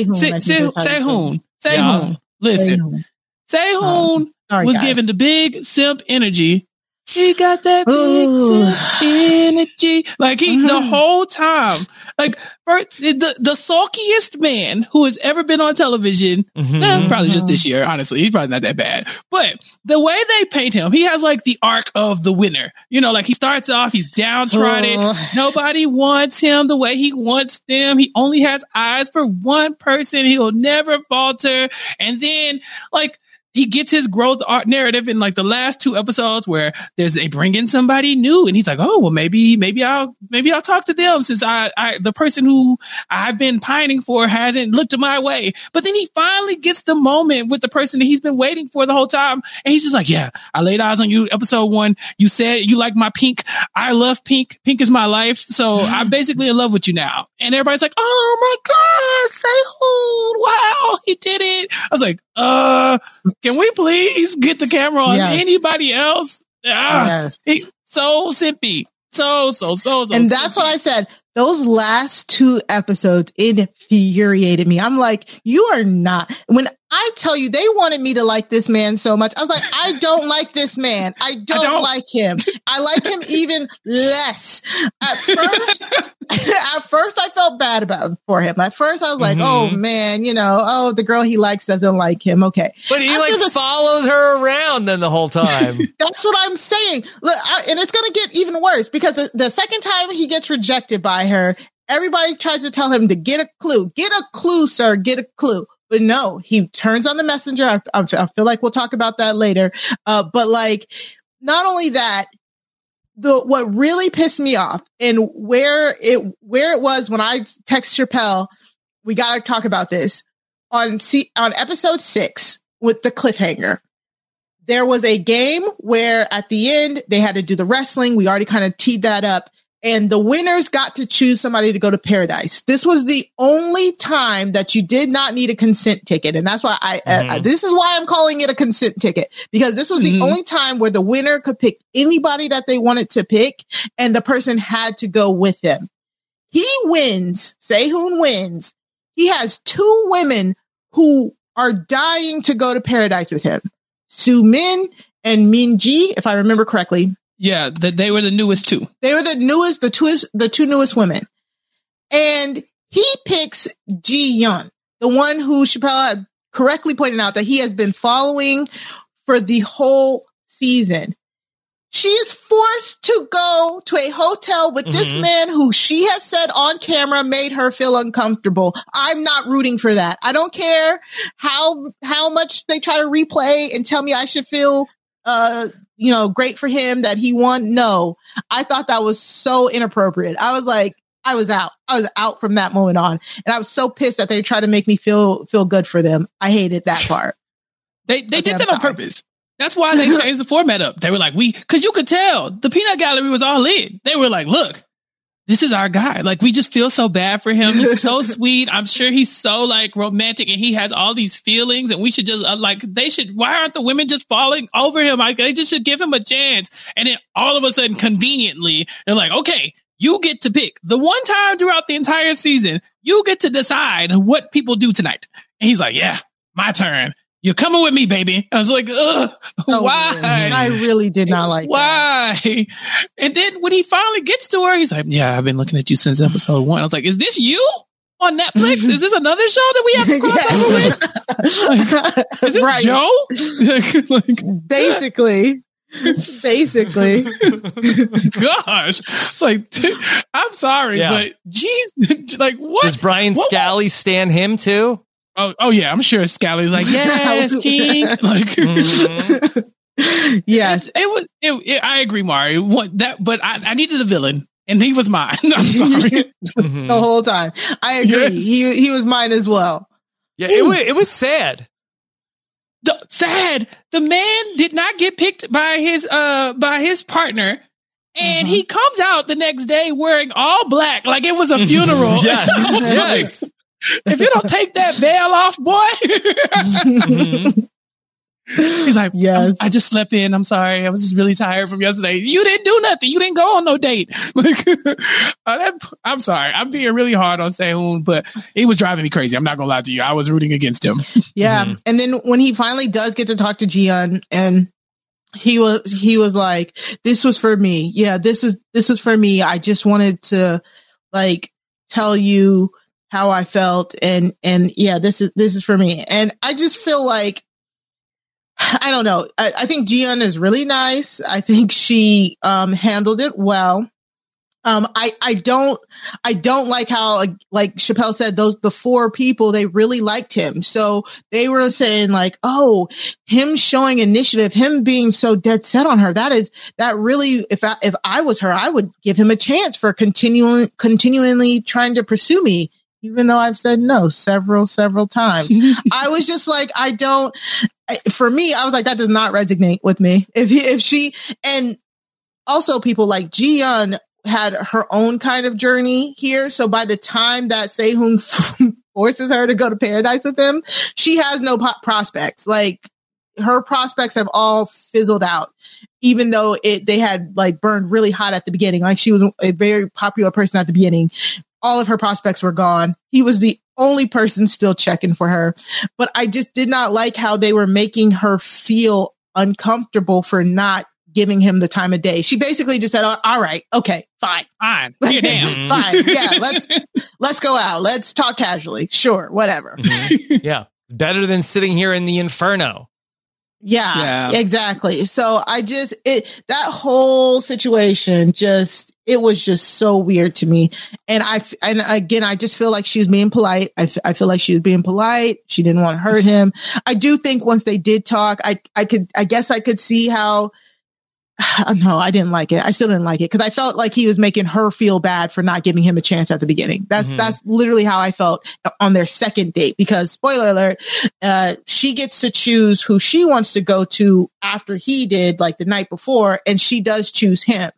Sehun. Listen, Sehun was giving the big simp energy. He got that big simp energy. Like the whole time. Like the sulkiest man who has ever been on television. Probably just this year, honestly. He's probably not that bad. But the way they paint him, he has like the arc of the winner. Like he starts off, he's downtrodden. Nobody wants him the way he wants them. He only has eyes for one person. He'll never falter. And then like he gets his growth art narrative in like the last 2 episodes where they bring in somebody new and he's like, oh, well, maybe I'll talk to them since the person who I've been pining for hasn't looked my way. But then he finally gets the moment with the person that he's been waiting for the whole time. And he's just like, yeah, I laid eyes on you. Episode 1, you said you like my pink. I love pink. Pink is my life. So I'm basically in love with you now. And everybody's like, oh my God, Sehun. Wow, he did it. I was like, can we please get the camera on anybody else? Yes. He's so simpy. So. And that's what I said. Those last 2 episodes infuriated me. I'm like, you are not. When I tell you they wanted me to like this man so much, I was like, I don't like this man. I don't like him. I like him even less. At first I felt bad for him. At first I was like, oh man, the girl he likes doesn't like him. Okay. But he follows her around then the whole time. That's what I'm saying. Look, and it's going to get even worse because the second time he gets rejected by her, everybody tries to tell him to get a clue. Get a clue, sir. Get a clue. But no, he turns on the messenger. I feel like we'll talk about that later. But like, not only that, what really pissed me off and where it was when I text Chappelle, we got to talk about this on episode 6 with the cliffhanger. There was a game where at the end they had to do the wrestling. We already kind of teed that up. And the winners got to choose somebody to go to paradise. This was the only time that you did not need a consent ticket. And that's why this is why I'm calling it a consent ticket, because this was the only time where the winner could pick anybody that they wanted to pick. And the person had to go with them. He wins. Sehun wins. He has 2 women who are dying to go to paradise with him. Sumin and Minji, if I remember correctly. Yeah, they were the newest 2. They were the 2 newest women. And he picks Ji-yeon, the one who Chappelle had correctly pointed out that he has been following for the whole season. She is forced to go to a hotel with this man who she has said on camera made her feel uncomfortable. I'm not rooting for that. I don't care how much they try to replay and tell me I should feel great for him that he won. No, I thought that was so inappropriate. I was like, I was out from that moment on. And I was so pissed that they tried to make me feel good for them. I hated that part. They did that on purpose. That's why they changed the format up. They were like, because you could tell the peanut gallery was all in. They were like, look, this is our guy. Like, we just feel so bad for him. He's so sweet. I'm sure he's so like romantic and he has all these feelings and we should just why aren't the women just falling over him? Like, they just should give him a chance. And then all of a sudden, conveniently, they're like, okay, you get to pick the one time throughout the entire season, you get to decide what people do tonight. And he's like, yeah, my turn. You're coming with me, baby. I was like, ugh, why? Man. I really did not like why? That. And then when he finally gets to her, he's like, yeah, I've been looking at you since episode 1. I was like, is this you on Netflix? Is this another show that we have to cross over with? Like, is this Joe? Basically. Gosh. It's like, I'm sorry, but geez, like what? Does Brian Scally stand him too? Oh yeah, I'm sure Scally's like, yes, King. Like, yes, it was. I agree, Mari. But I needed a villain, and he was mine. I'm sorry. The whole time, I agree. Yes. He was mine as well. Yeah, it was sad. Sad. The man did not get picked by his partner. And he comes out the next day wearing all black, like it was a funeral. Yes. If you don't take that veil off, boy. He's like, yes. I just slept in. I'm sorry. I was just really tired from yesterday. You didn't do nothing. You didn't go on no date. Like, I'm sorry. I'm being really hard on Sehun, but it was driving me crazy. I'm not going to lie to you. I was rooting against him. Yeah. Mm-hmm. And then when he finally does get to talk to Jiyeon, and he was like, this was for me. Yeah, this was for me. I just wanted to like tell you how I felt, and yeah, this is for me. And I just feel like, I don't know. I think Jiyeon is really nice. I think she handled it well. I don't like how, like Chappelle said, the 4 people, they really liked him. So they were saying like, oh, him showing initiative, him being so dead set on her. That really, if I was her, I would give him a chance for continually trying to pursue me. Even though I've said no several times. I was just like, for me, I was like, that does not resonate with me. If she, and also people like Jiyeon had her own kind of journey here. So by the time that Sehun forces her to go to paradise with him, she has no prospects. Like her prospects have all fizzled out, even though they had like burned really hot at the beginning. Like she was a very popular person at the beginning. All of her prospects were gone. He was the only person still checking for her. But I just did not like how they were making her feel uncomfortable for not giving him the time of day. She basically just said, oh, all right, okay, fine. Damn. Fine. Yeah, let's go out. Let's talk casually. Sure, whatever. Mm-hmm. Yeah. Better than sitting here in the inferno. Yeah, exactly. So that whole situation it was just so weird to me. And again, I just feel like she was being polite. I feel like she was being polite. She didn't want to hurt him. I do think once they did talk, I guess I could see how, no, I didn't like it. I still didn't like it because I felt like he was making her feel bad for not giving him a chance at the beginning. That's literally how I felt on their second date, because spoiler alert, she gets to choose who she wants to go to after he did, like the night before, and she does choose him.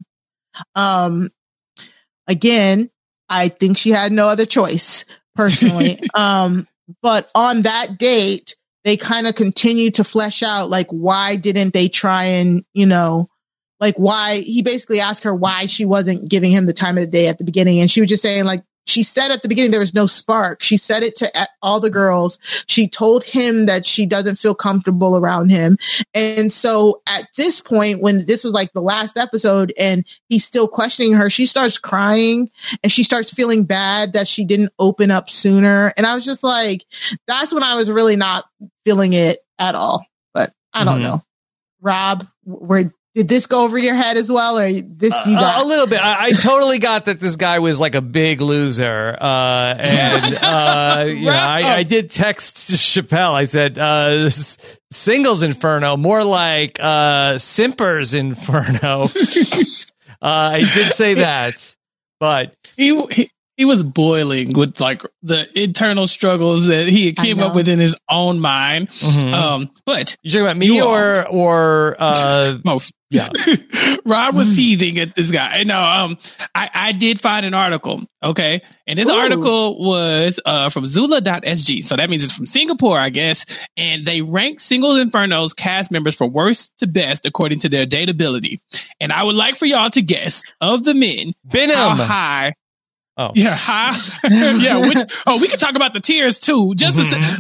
Again, I think she had no other choice personally. But on that date, they kind of continued to flesh out, like, why didn't they try and, like why he basically asked her why she wasn't giving him the time of the day at the beginning. And she was just saying, like, she said at the beginning, there was no spark. She said it to all the girls. She told him that she doesn't feel comfortable around him. And so at this point, when this was like the last episode and he's still questioning her, she starts crying and she starts feeling bad that she didn't open up sooner. And I was just like, that's when I was really not feeling it at all. But I don't know. Rob, did this go over your head as well, or this? You got a little bit. I totally got that this guy was like a big loser, and I did text Chappelle. I said, "Singles Inferno, more like Simpers Inferno." I did say that, but he he was boiling with like the internal struggles that he came up with in his own mind. But you talking about me or both? Yeah. Rob was seething at this guy. No, I did find an article. Okay. And this article was from Zula.sg. So that means it's from Singapore, I guess. And they ranked Singles Inferno's cast members from worst to best according to their dateability. And I would like for y'all to guess of the men how high. Oh yeah, high. Yeah. We can talk about the tiers too. Just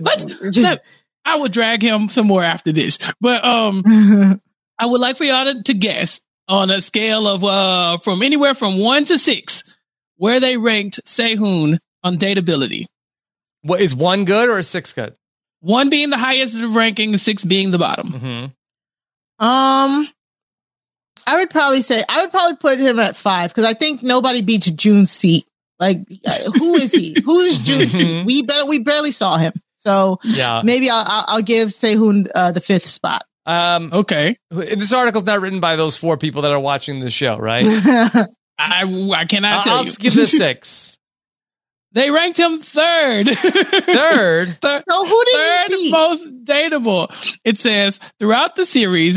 I will drag him some more after this, but I would like for y'all to guess on a scale of from anywhere from 1 to 6 where they ranked Sehun on dateability. What is 1 good or 6 good? 1 being the highest of ranking, 6 being the bottom. I would probably put him at 5 because I think nobody beats Jun-Si. Like, who is he? Who is Jun-Si? We barely saw him, so yeah. Maybe I'll give Sehun the 5th spot. Okay. This article's not written by those 4 people that are watching the show, right? I cannot tell you. I'll give it 6. They ranked him 3rd. 3rd? So who did third he beat? most dateable. It says, throughout the series,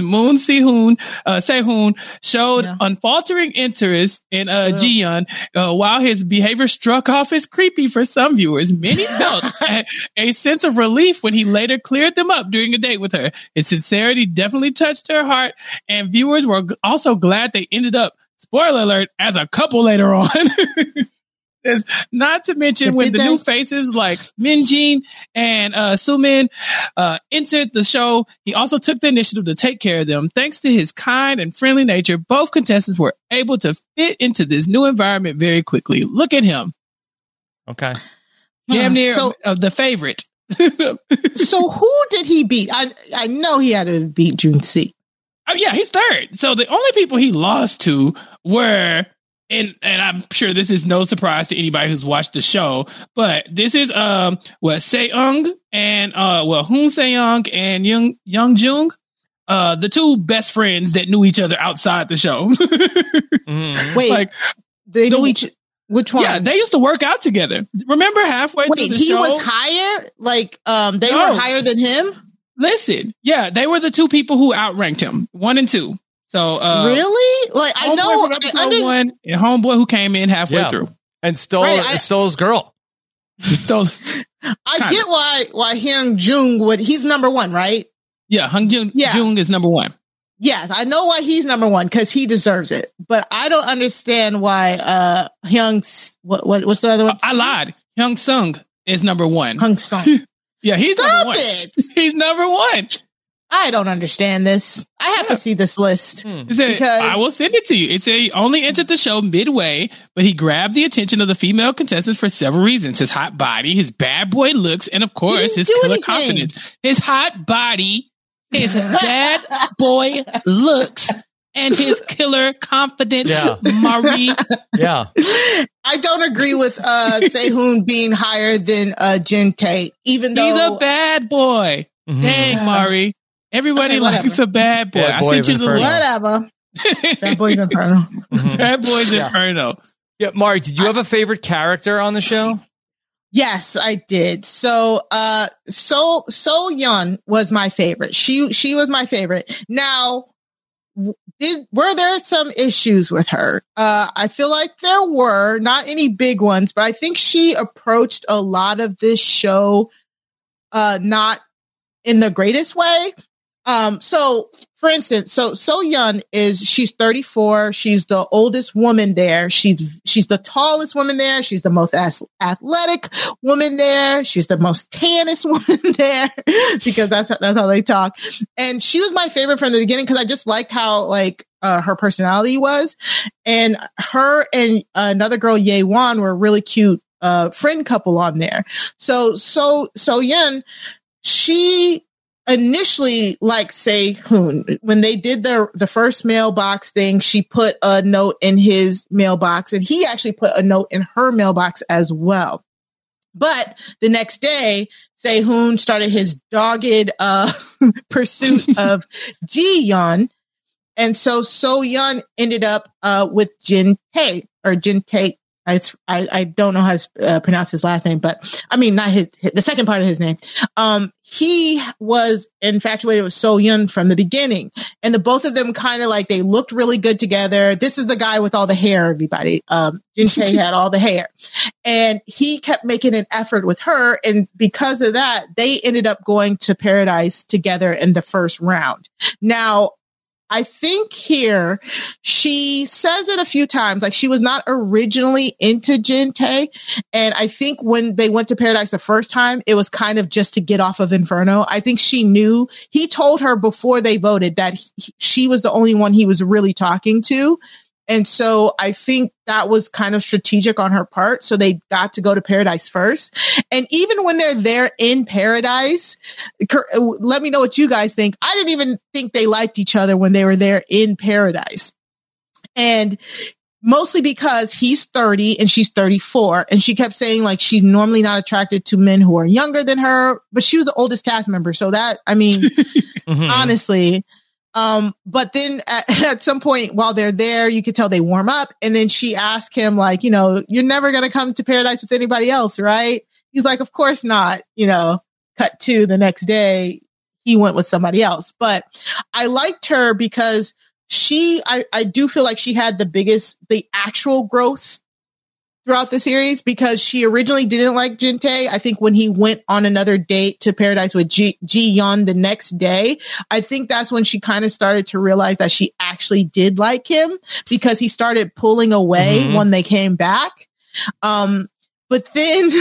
Sehun showed unfaltering interest in Ji-yeon, while his behavior struck off as creepy for some viewers. Many felt a sense of relief when he later cleared them up during a date with her. His sincerity definitely touched her heart, and viewers were also glad they ended up, spoiler alert, as a couple later on. Not to mention when the new faces like Minjin and Sumin entered the show, he also took the initiative to take care of them. Thanks to his kind and friendly nature, both contestants were able to fit into this new environment very quickly. Look at him. Okay. Damn near the favorite. So who did he beat? I know he had to beat Jun-Si. Oh, yeah, he's 3rd. So the only people he lost to were... And I'm sure this is no surprise to anybody who's watched the show, but this is Seung and Hoon Se-young and Young Jung, the 2 best friends that knew each other outside the show. Wait, like, they knew which one? Yeah, they used to work out together. Remember halfway through the show? He was higher? Like they were higher than him? Listen, yeah, they were the 2 people who outranked him, 1 and 2. So really, like I know from episode 1 and Homeboy who came in halfway through and stole his girl. I get why Hyung Jung he's number 1, right? Yeah, Jung is number 1. Yes, I know why he's number 1 because he deserves it. But I don't understand why what's the other one? I lied. Hyung Sung is number 1. Hyung Sung. Yeah, he's number 1. He's number 1. I don't understand this. I have to see this list. Because I will send it to you. It said he only entered the show midway, but he grabbed the attention of the female contestants for several reasons. His hot body, his bad boy looks, and of course, his killer confidence. His hot body, his bad boy looks, and his killer confidence, Marie. Yeah. I don't agree with Sehun being higher than Jin Tae, even though he's a bad boy. Dang, Mari. Everybody likes a bad boy. I sent you the whatever. Bad Boys Inferno. Bad Boys Inferno. Yeah, Mari, did you have a favorite character on the show? Yes, I did. So Yeon was my favorite. She was my favorite. Now, were there some issues with her? I feel like there were, not any big ones, but I think she approached a lot of this show not in the greatest way. So for instance, so Yeon she's 34. She's the oldest woman there. She's the tallest woman there. She's the most athletic woman there. She's the most tannest woman there because that's how they talk. And she was my favorite from the beginning because I just liked how her personality was. And her and another girl, Ye Wan, were a really cute friend couple on there. So Yeon, she initially liked Sehun. When they did the first mailbox thing, she put a note in his mailbox, and he actually put a note in her mailbox as well. But the next day, Sehun started his dogged pursuit of Ji-yeon, and so Yeon ended up with Jin Tae. I don't know how to pronounce his last name, but I mean, not the second part of his name. He was infatuated with So Yun from the beginning, and the both of them kind of like, they looked really good together. This is the guy with all the hair, everybody. Jin Tae had all the hair, and he kept making an effort with her. And because of that, they ended up going to Paradise together in the first round. Now, I think here she says it a few times, like she was not originally into Jin Tae. And I think when they went to Paradise the first time, it was kind of just to get off of Inferno. I think she knew, he told her before they voted that she was the only one he was really talking to. And so I think that was kind of strategic on her part. So they got to go to Paradise first. And even when they're there in Paradise, let me know what you guys think. I didn't even think they liked each other when they were there in Paradise. And mostly because he's 30 and she's 34. And she kept saying like she's normally not attracted to men who are younger than her, but she was the oldest cast member. So that, I mean, honestly. But then at some point while they're there, you could tell they warm up. And then she asked him like, you know, you're never going to come to Paradise with anybody else, right? He's like, of course not. You know, cut to the next day, he went with somebody else. But I liked her because I do feel like she had the actual growth throughout the series, because she originally didn't like Jin Tae. I think when he went on another date to Paradise with Ji Yeon the next day, I think that's when she kind of started to realize that she actually did like him, because he started pulling away when they came back. But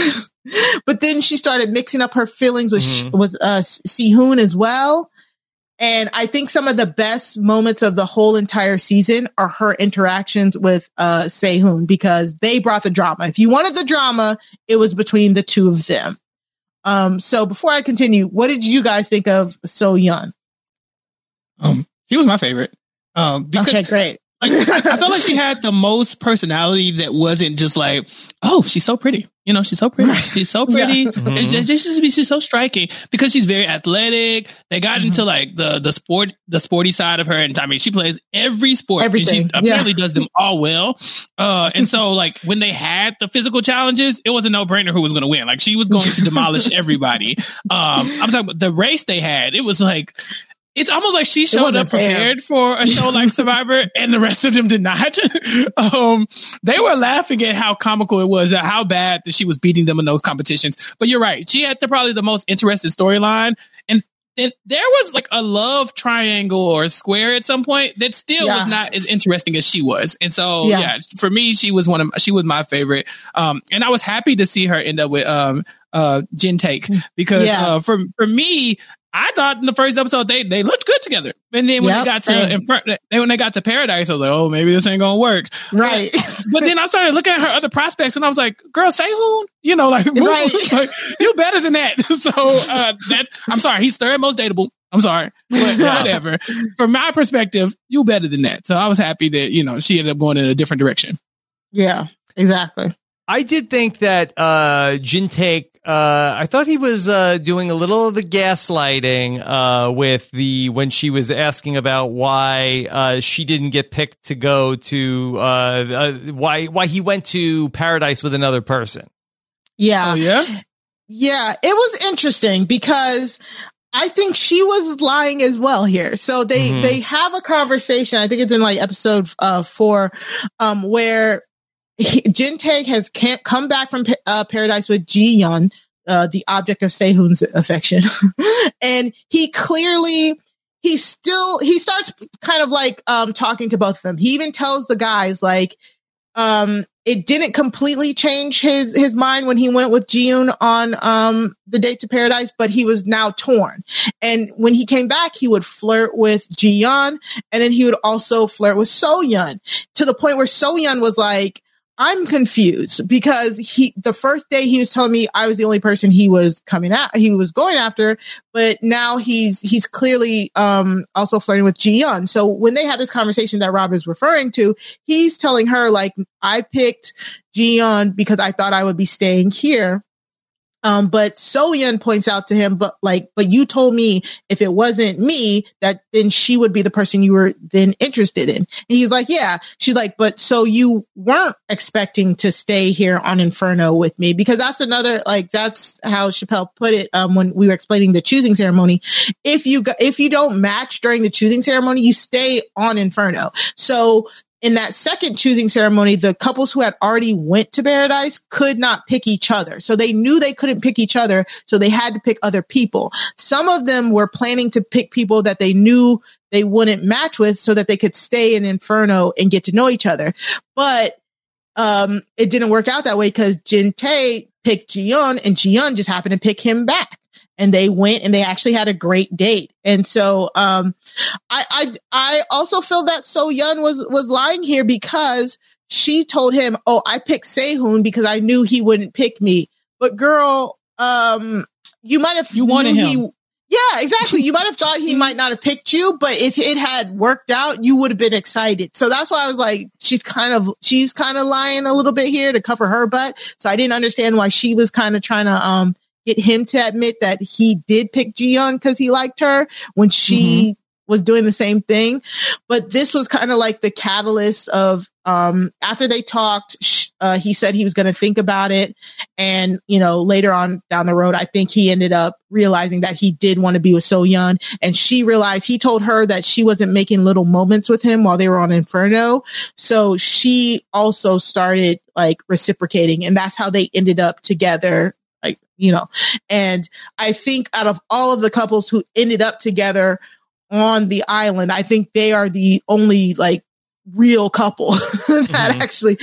then she started mixing up her feelings with Sehun as well. And I think some of the best moments of the whole entire season are her interactions with Sehun, because they brought the drama. If you wanted the drama, it was between the two of them. So before I continue, what did you guys think of So Yun? She was my favorite. Okay, great. I felt like she had the most personality that wasn't just like, oh, she's so pretty. You know, she's so pretty. She's so pretty. Yeah. She's so striking, because she's very athletic. They got into like the sporty side of her. And I mean, she plays every sport. Everything. And she apparently does them all well. And so like when they had the physical challenges, it was a no-brainer who was going to win. Like she was going to demolish everybody. I'm talking about the race they had. It was like, it's almost like she showed up prepared for a show like Survivor, and the rest of them did not. They were laughing at how comical it was, at how bad that she was beating them in those competitions. But you're right. She had probably the most interesting storyline. And there was like a love triangle or square at some point that still was not as interesting as she was. And so, for me, she was my favorite. And I was happy to see her end up with Jin Tae, because for me, I thought in the first episode they looked good together, and then when they got to Paradise, I was like, oh, maybe this ain't gonna work, right? But then I started looking at her other prospects, and I was like, girl, Sehun, you know, like, like you better than that. So I'm sorry, he's third most dateable. I'm sorry, but whatever. From my perspective, you better than that. So I was happy that, you know, she ended up going in a different direction. Yeah, exactly. I did think that Jin Tae, I thought he was doing a little of the gaslighting with when she was asking about why she didn't get picked to go to why he went to Paradise with another person. Yeah. Oh, yeah? Yeah, it was interesting because I think she was lying as well here. So they have a conversation. I think it's in like episode 4, where Jin Tae can't come back from Paradise with Ji Yeon, the object of Sehun's affection. And he starts kind of like talking to both of them. He even tells the guys like it didn't completely change his mind when he went with Ji-yoon on the date to Paradise, but he was now torn. And when he came back, he would flirt with Ji-yeon, and then he would also flirt with So-yeon, to the point where So-yeon was like, I'm confused, because the first day he was telling me I was the only person he was going after, but now he's clearly also flirting with Ji-yeon. So when they had this conversation that Rob is referring to, he's telling her like, I picked Ji-yeon because I thought I would be staying here. But So-yeon points out to him, but you told me if it wasn't me, that then she would be the person you were then interested in. And he's like, yeah. She's like, but so you weren't expecting to stay here on Inferno with me? Because that's another, that's how Chappelle put it when we were explaining the choosing ceremony. If you don't match during the choosing ceremony, you stay on Inferno. So in that second choosing ceremony, the couples who had already went to Paradise could not pick each other. So they knew they couldn't pick each other. So they had to pick other people. Some of them were planning to pick people that they knew they wouldn't match with so that they could stay in Inferno and get to know each other. But it didn't work out that way because Jin Tae picked Ji-yeon and Ji-yeon just happened to pick him back. And they went and they actually had a great date. And so, I also feel that So-yeon was lying here because she told him, oh, I picked Sehun because I knew he wouldn't pick me. But girl, you might have, you wanted him. Yeah, exactly. You might have thought he might not have picked you, but if it had worked out, you would have been excited. So that's why I was like, she's kind of lying a little bit here to cover her butt. So I didn't understand why she was kind of trying to, get him to admit that he did pick Ji-yeon because he liked her when she was doing the same thing. But this was kind of like the catalyst of, after they talked, he said he was going to think about it. And, later on down the road, I think he ended up realizing that he did want to be with So-yeon. And she realized he told her that she wasn't making little moments with him while they were on Inferno. So she also started reciprocating. And that's how they ended up together. And I think out of all of the couples who ended up together on the island, I think they are the only real couple that actually,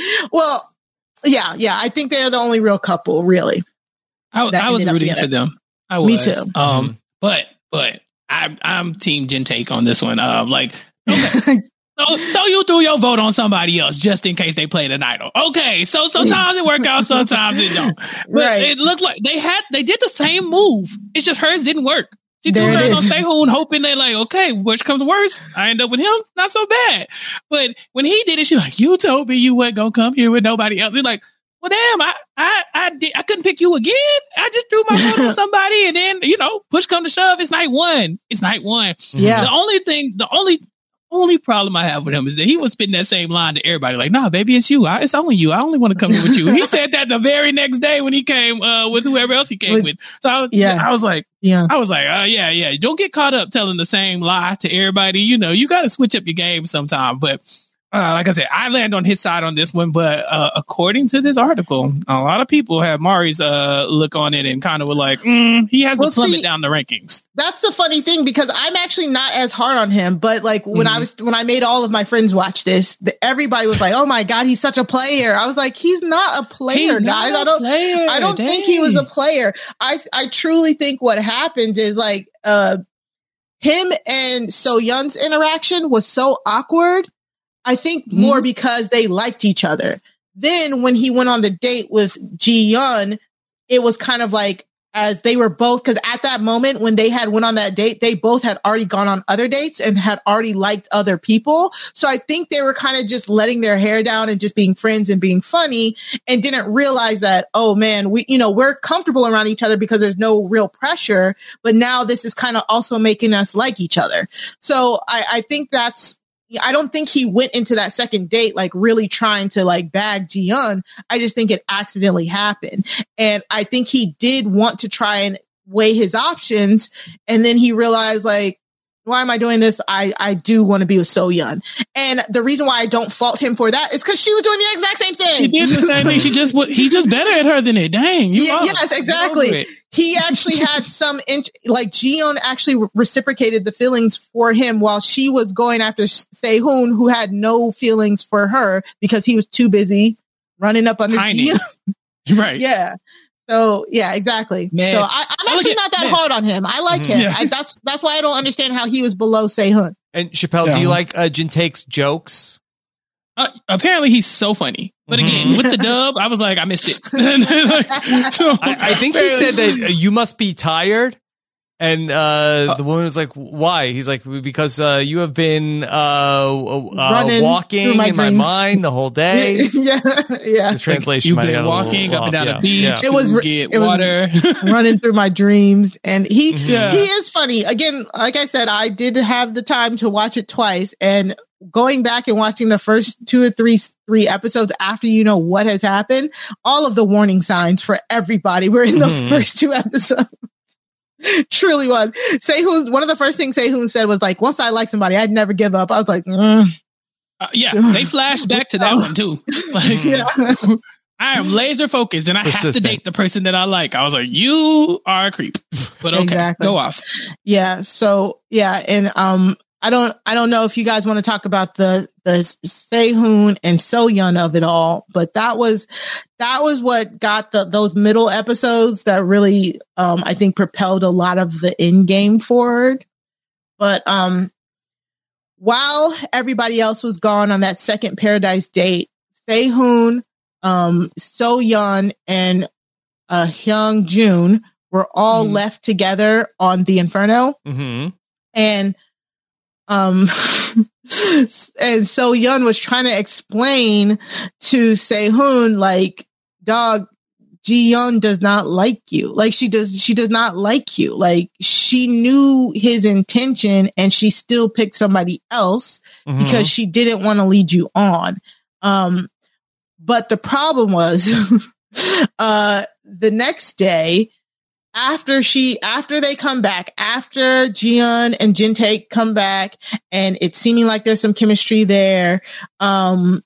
I think they are the only real couple, really. I was rooting for them. I was. Me too. But I'm team Jin Tae on this one. Okay. So you threw your vote on somebody else just in case they played an idol. Okay, so sometimes it worked out, sometimes it don't. But It looked like they did the same move. It's just hers didn't work. She threw hers on Sehun, hoping they're like, okay, which comes worse? I end up with him, not so bad. But when he did it, she's like, you told me you weren't gonna come here with nobody else. He's like, well, damn, I couldn't pick you again. I just threw my vote on somebody, and then push come to shove, it's night one. Yeah. The only problem I have with him is that he was spitting that same line to everybody. Like, nah, baby, it's you. It's only you. I only want to come here with you. He said that the very next day when he came with whoever else he came with. So I was like, don't get caught up telling the same lie to everybody. You got to switch up your game sometime. But like I said, I land on his side on this one. But according to this article, a lot of people have Mari's look on it and kind of were like, he has to plummet down the rankings. That's the funny thing because I'm actually not as hard on him. But when I made all of my friends watch this, everybody was like, "Oh my God, he's such a player." I was like, "He's not a player, guys. I don't think he was a player. I truly think what happened is him and So-yeon's interaction was so awkward. I think more because they liked each other. Then when he went on the date with Ji-yeon, it was kind of as they were both, because at that moment when they had went on that date, they both had already gone on other dates and had already liked other people. So I think they were kind of just letting their hair down and just being friends and being funny and didn't realize that, oh man, we're comfortable around each other because there's no real pressure. But now this is kind of also making us like each other. So I think I don't think he went into that second date really trying to bag Ji-yeon. I just think it accidentally happened. And I think he did want to try and weigh his options. And then he realized why am I doing this? I do want to be with So-yeon. And the reason why I don't fault him for that is because she was doing the exact same thing. He did the same thing. He's just better at her than it. Dang. Yes, exactly. He actually had some, Ji-yeon actually reciprocated the feelings for him while she was going after Sehun, who had no feelings for her because he was too busy running up under Ji-yeon. Right. Yeah. So yeah, exactly. Mess. So I'm actually not that hard on him. I like him. Yeah. That's why I don't understand how he was below Sehun. And Chappelle, do you like Jin Tae's jokes? Apparently he's so funny. But again, with the dub, I was like, I missed it. I think he said that you must be tired. And the woman was like, why? He's like, because you have been walking in my mind the whole day. Yeah. The translation You've might been have walking up and down the beach. It was water. Running through my dreams. And he is funny. Again, like I said, I did have the time to watch it twice. And going back and watching the first 2 or 3 episodes after you know what has happened, all of the warning signs for everybody were in those first 2 episodes. Truly was. Sehun, one of the first things Sehun said was like, once I like somebody, I'd never give up. I was like, they flashed back to that one too. Like, I am laser focused and I have to date the person that I like. I was like, you are a creep, but okay, go off. Yeah. So and I don't know if you guys want to talk about the Sehun and So-yeon of it all, but that was what got those middle episodes that really I think propelled a lot of the end game forward. But while everybody else was gone on that second Paradise date, Sehun, So-yeon, and Hyung-jun were all left together on the Inferno, and and So-yeon was trying to explain to Sehun, like, dog, Ji-yeon does not like you. Like, she does not like you. Like, she knew his intention and she still picked somebody else because she didn't want to lead you on. But the problem was, the next day, after they come back, after Ji-yeon and Jin-tae come back, and it's seeming like there's some chemistry there, and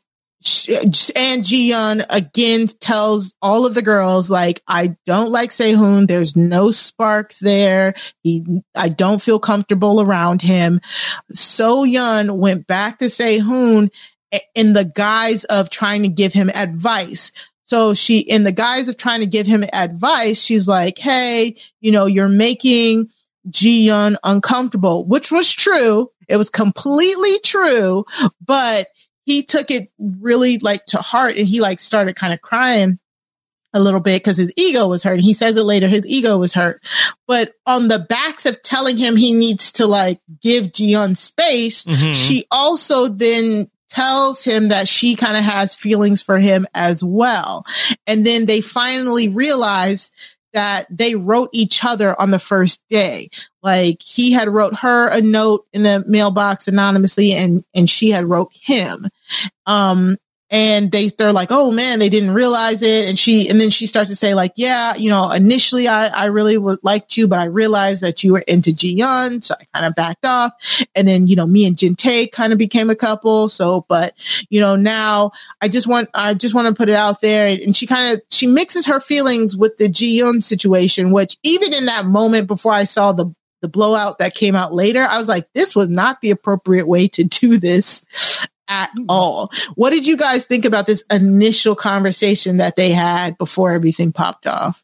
Ji-yeon again tells all of the girls, like, I don't like Sehun. There's no spark there. I don't feel comfortable around him. So-yeon went back to Sehun in the guise of trying to give him advice. So in the guise of trying to give him advice, she's like, hey, you're making Ji-yeon uncomfortable, which was true. It was completely true, but he took it really like to heart, and he like started kind of crying a little bit because his ego was hurt. And he says it later, his ego was hurt. But on the backs of telling him he needs to like give Ji-yeon space, she also then tells him that she kind of has feelings for him as well. And then they finally realize that they wrote each other on the first day. Like, he had wrote her a note in the mailbox anonymously, and she had wrote him. And they're like, oh man, they didn't realize it. And then she starts to say like, yeah, initially I really liked you, but I realized that you were into Ji-yeon. So I kind of backed off. And then, me and Jin-tae kind of became a couple. So, but, now I just want to put it out there. And she mixes her feelings with the Ji-yeon situation, which even in that moment before I saw the blowout that came out later, I was like, this was not the appropriate way to do this at all. What did you guys think about this initial conversation that they had before everything popped off?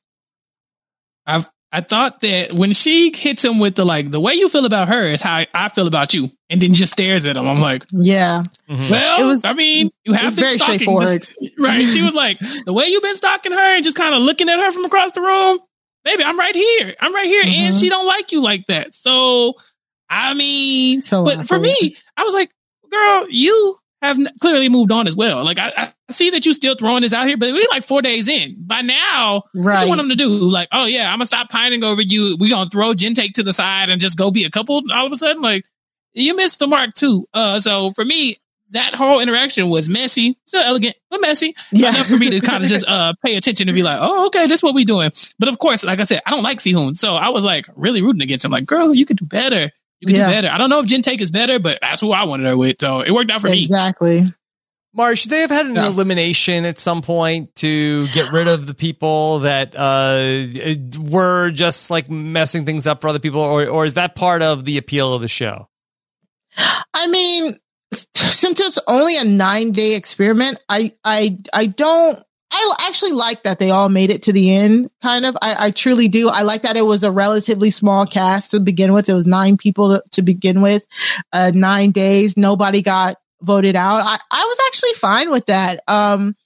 I thought that when she hits him with the way you feel about her is how I feel about you, and then just stares at him, I'm like, yeah. Well, you have been very stalking, straightforward, right? She was like, the way you've been stalking her and just kind of looking at her from across the room, baby, I'm right here, and she don't like you like that. So, but for me, I was like, girl, you have clearly moved on as well. Like, I see that you still throwing this out here, but we're like 4 days in. By now, what you want them to do? Like, oh yeah, I'm gonna stop pining over you. We're gonna throw Jin-tae to the side and just go be a couple all of a sudden? Like, you missed the mark too. So for me, that whole interaction was messy, still elegant, but messy. Yeah. Enough for me to kind of just pay attention and be like, oh, okay, this is what we doing. But of course, like I said, I don't like Sehun. So I was like really rooting against him. Like, girl, you could do better. You can do better. I don't know if Jin-tae is better, but that's who I wanted her with. So it worked out for me. Exactly. Marsh, should they have had an elimination at some point to get rid of the people that were just like messing things up for other people? Or is that part of the appeal of the show? I mean, since it's only a 9-day experiment, I actually like that they all made it to the end, kind of. I truly do. I like that it was a relatively small cast to begin with. It was 9 people to begin with, 9 days. Nobody got voted out. I was actually fine with that.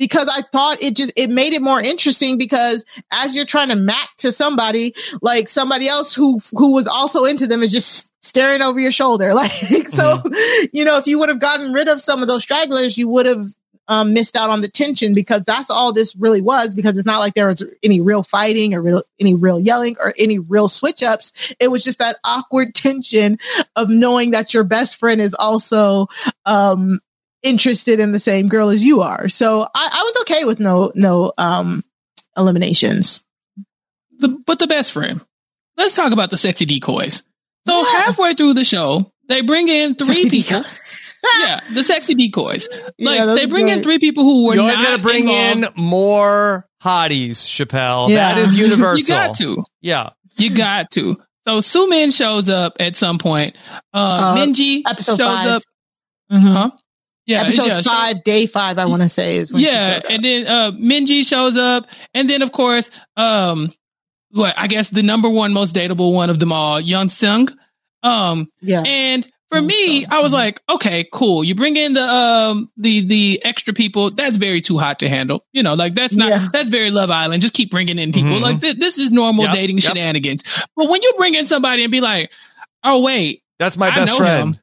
because I thought it made it more interesting, because as you're trying to map to somebody, like somebody else who was also into them is just staring over your shoulder. Like, so, if you would have gotten rid of some of those stragglers, you would have missed out on the tension, because that's all this really was, because it's not like there was any real fighting or any real yelling or any real switch ups. It was just that awkward tension of knowing that your best friend is also interested in the same girl as you are. So I was okay with no eliminations. But the best friend. Let's talk about the sexy decoys. So halfway through the show, they bring in three people. Yeah, the sexy decoys. Like, they bring in three people who were not. You always got to bring in more hotties, Chappelle. Yeah. That is universal. You got to. Yeah. You got to. So Sumin shows up at some point. Minji episode shows 5. up. Huh? Yeah, episode 5, day 5, I want to say is when she showed up. And then Minji shows up, and then of course, I guess the number one most dateable one of them all, Hyun-sung. And for me, I was like, okay, cool. You bring in the extra people. That's very too hot to handle. Like that's very Love Island. Just keep bringing in people. Like this is normal dating shenanigans. But when you bring in somebody and be like, oh wait, that's my best friend.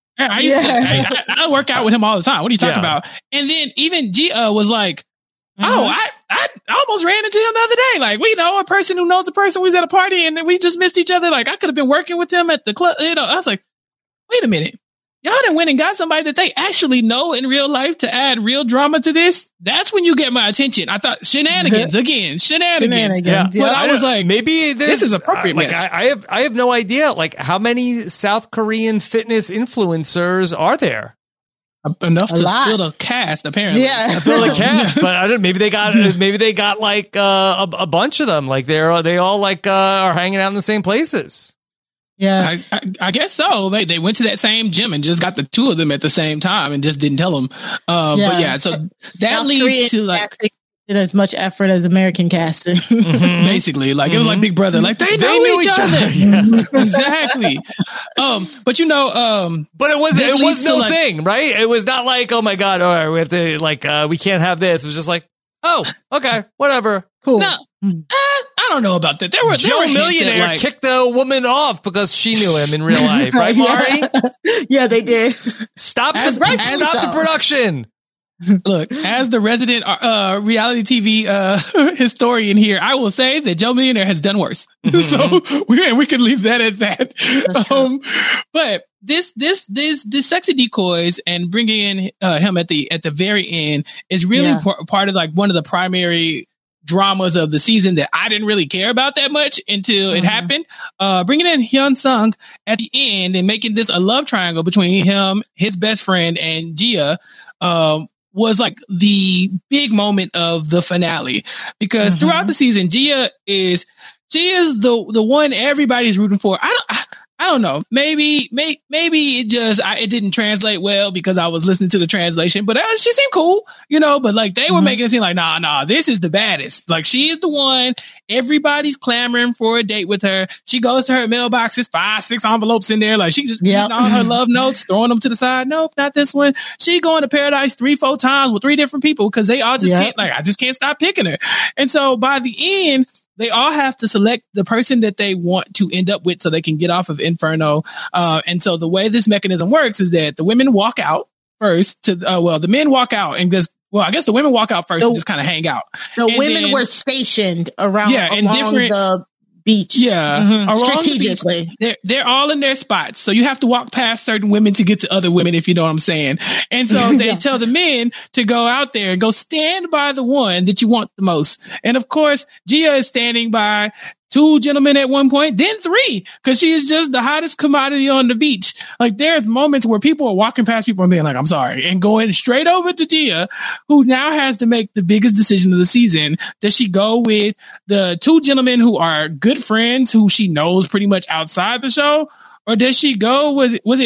I work out with him all the time. What are you talking about? And then even Gia was like, I almost ran into him the other day. Like, we know a person who knows a person. We was at a party and we just missed each other. Like, I could have been working with him at the club. I was like, wait a minute. Y'all done went and got somebody that they actually know in real life to add real drama to this. That's when you get my attention. I thought shenanigans again, shenanigans. Yeah. But I was like, maybe this is appropriate. I have no idea. Like, how many South Korean fitness influencers are there? Enough to fill the cast, apparently. Yeah, fill the cast. But maybe they got like a bunch of them. Like they all like are hanging out in the same places. Yeah, I guess so. They went to that same gym and just got the two of them at the same time and just didn't tell them. But yeah, so that South leads Korean to like did as much effort as American casting. Basically, like it was like Big Brother. Like they knew each other. Yeah. Exactly. But but it was no thing, right? It was not like, oh my God, all right, we have to we can't have this. It was just like, oh, okay, whatever, cool. No, I don't know about that. There were Joe Millionaire kicked the woman off because she knew him in real life, right, Mari? Yeah, they did. Stop the production. Look, as the resident reality TV historian here, I will say that Joe Millionaire has done worse. So we can leave that at that. But this sexy decoys and bringing in him at the very end is really part of like one of the primary dramas of the season that I didn't really care about that much until it happened. Bringing in Hyun-sung at the end and making this a love triangle between him, his best friend, and Gia was like the big moment of the finale, because throughout the season, Gia is the one everybody's rooting for. I don't know. Maybe it didn't translate well because I was listening to the translation, but she seemed cool, but like they were making it seem like, nah, this is the baddest. Like she is the one. Everybody's clamoring for a date with her. She goes to her mailbox. There's 5-6 envelopes in there. Like she just reading all her love notes, throwing them to the side. Nope, not this one. She going to paradise 3-4 times with 3 different people because they all just can't, I just can't stop picking her. And so by the end, they all have to select the person that they want to end up with so they can get off of Inferno. And so the way this mechanism works is that the women walk out first the men walk out and just, I guess the women walk out first and just kind of hang out. The women were stationed along the beach. Yeah. Strategically. They're all in their spots. So you have to walk past certain women to get to other women, if you know what I'm saying. And so they tell the men to go out there and go stand by the one that you want the most. And of course, Gia is standing by 2 gentlemen at one point, then 3, because she is just the hottest commodity on the beach. Like there's moments where people are walking past people and being like, I'm sorry, and going straight over to Gia, who now has to make the biggest decision of the season. Does she go with the 2 gentlemen who are good friends, who she knows pretty much outside the show? Or does she go? Was it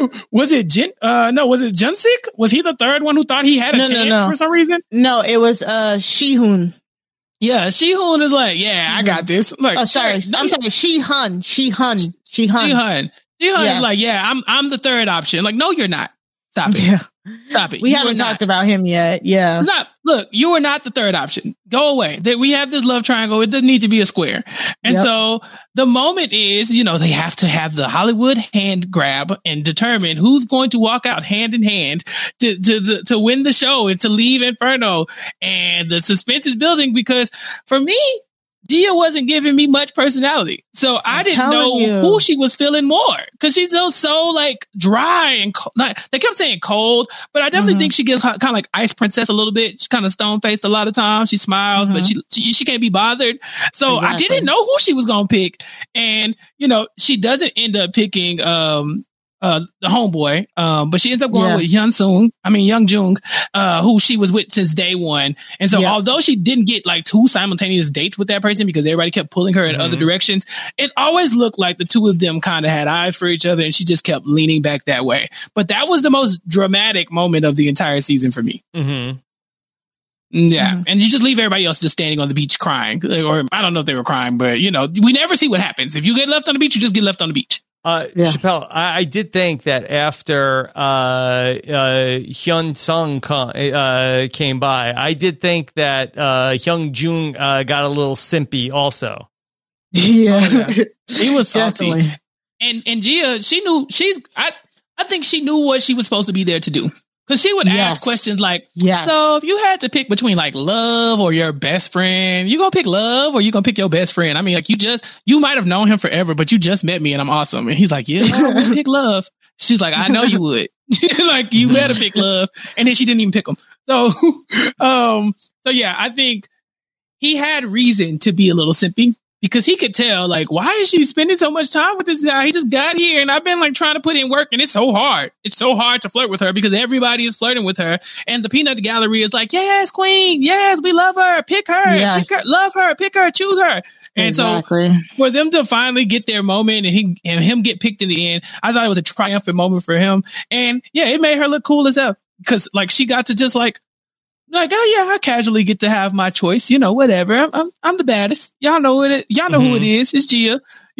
Junsik? Was he the third one who thought he had a chance for some reason? No, it was Shihoon. Yeah, Shihoon is like, I got this. Like, I'm sorry, Shihan. Shihan is like, I'm the third option. Like, no, you're not. Stop it. Yeah. Stop it. We haven't talked about him yet. Yeah. Stop. Look, you are not the third option. Go away. We have this love triangle. It doesn't need to be a square. And so the moment is, they have to have the Hollywood hand grab and determine who's going to walk out hand in hand to win the show and to leave Inferno. And the suspense is building because for me, Gia wasn't giving me much personality. So I didn't know who she was feeling more because she's so like dry and like they kept saying cold, but I definitely think she gets kind of like Ice Princess a little bit. She's kind of stone faced a lot of times. She smiles, but she can't be bothered. So I didn't know who she was going to pick. And, she doesn't end up picking, the homeboy, but she ends up going with Young Jung, who she was with since day one. And so although she didn't get like 2 simultaneous dates with that person because everybody kept pulling her in other directions, it always looked like the two of them kind of had eyes for each other and she just kept leaning back that way. But that was the most dramatic moment of the entire season for me. And you just leave everybody else just standing on the beach crying, or I don't know if they were crying, but we never see what happens. If you get left on the beach, you just get left on the beach. Chappelle, I did think that after Hyun Sung came by, I did think that Hyung Jung got a little simpy also. Yeah. He was salty. And Gia, I think she knew what she was supposed to be there to do. Because she would ask questions like, so if you had to pick between like love or your best friend, you gonna pick love or you gonna pick your best friend? I mean, like you might have known him forever, but you just met me and I'm awesome. And he's like, yeah, I would pick love. She's like, I know you would. Like, you better pick love. And then she didn't even pick him. So yeah, I think he had reason to be a little simpy. Because he could tell, like, why is she spending so much time with this guy? He just got here and I've been like trying to put in work and it's so hard. It's so hard to flirt with her because everybody is flirting with her. And the peanut gallery is like, yes, queen. Yes, we love her. Pick her. Pick her. Love her. Pick her. Choose her. And so for them to finally get their moment and him get picked in the end, I thought it was a triumphant moment for him. And yeah, it made her look cool as hell because like she got to just like, oh yeah, I casually get to have my choice, whatever. I'm the baddest. Y'all know it. Y'all know who it is. It's Gia,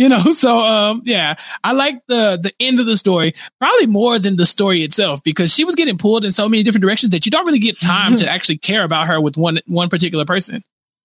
So yeah, I like the end of the story probably more than the story itself because she was getting pulled in so many different directions that you don't really get time to actually care about her with one particular person.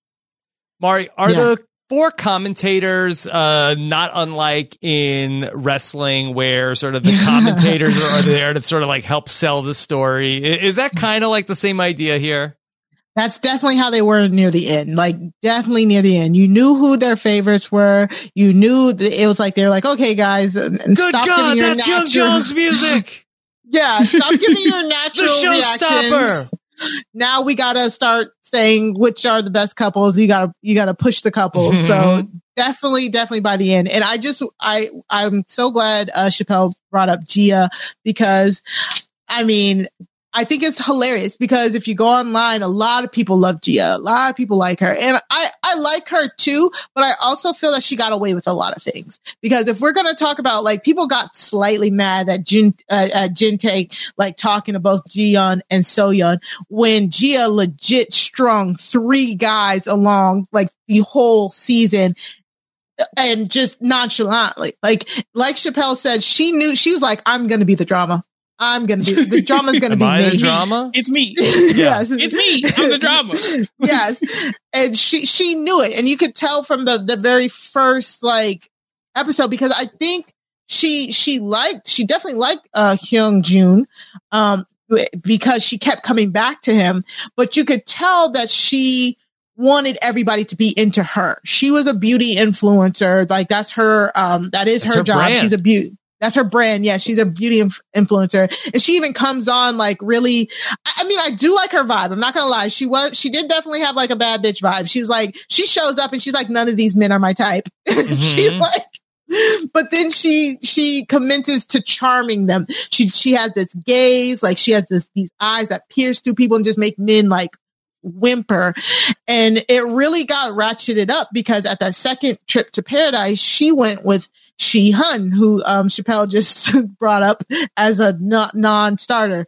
Mari, are the 4 commentators not unlike in wrestling where sort of the commentators are there to sort of like help sell the story? Is that kind of like the same idea here? That's definitely how they were near the end. Like, definitely near the end. You knew who their favorites were. You knew that it was like, they're like, okay, guys. And good stop God, that's Young Jung's music. Yeah, stop giving your natural the showstopper. Now we gotta start saying which are the best couples. You gotta push the couples. So definitely by the end. And I'm so glad Chappelle brought up Gia because I mean, I think it's hilarious because if you go online, a lot of people love Gia. A lot of people like her. And I like her too, but I also feel that she got away with a lot of things. Because if we're going to talk about, like, people got slightly mad at Jin-tae, like, talking to both Ji-yeon and So-yeon when Gia legit strung 3 guys along, like, the whole season. And just nonchalantly, like Chappelle said, she knew, she was like, I'm going to be the drama. The drama's going to be me. The drama? It's me. Yes. It's me. I'm the drama. Yes. And she knew it. And you could tell from the very first, like, episode, because I think she definitely liked Hyung Jun, because she kept coming back to him, but you could tell that she wanted everybody to be into her. She was a beauty influencer. Like, that's her, that's her job. Brand. She's a beauty. That's her brand. Yeah, she's a beauty influencer. And she even comes on like really, I mean, I do like her vibe. I'm not going to lie. She did definitely have like a bad bitch vibe. She's like, she shows up and she's like, none of these men are my type. She's like, but then she commences to charming them. She has this gaze, like she has these eyes that pierce through people and just make men like whimper. And it really got ratcheted up because at that second trip to paradise, she went with Shi-hun, who Chappelle just brought up as a non-starter.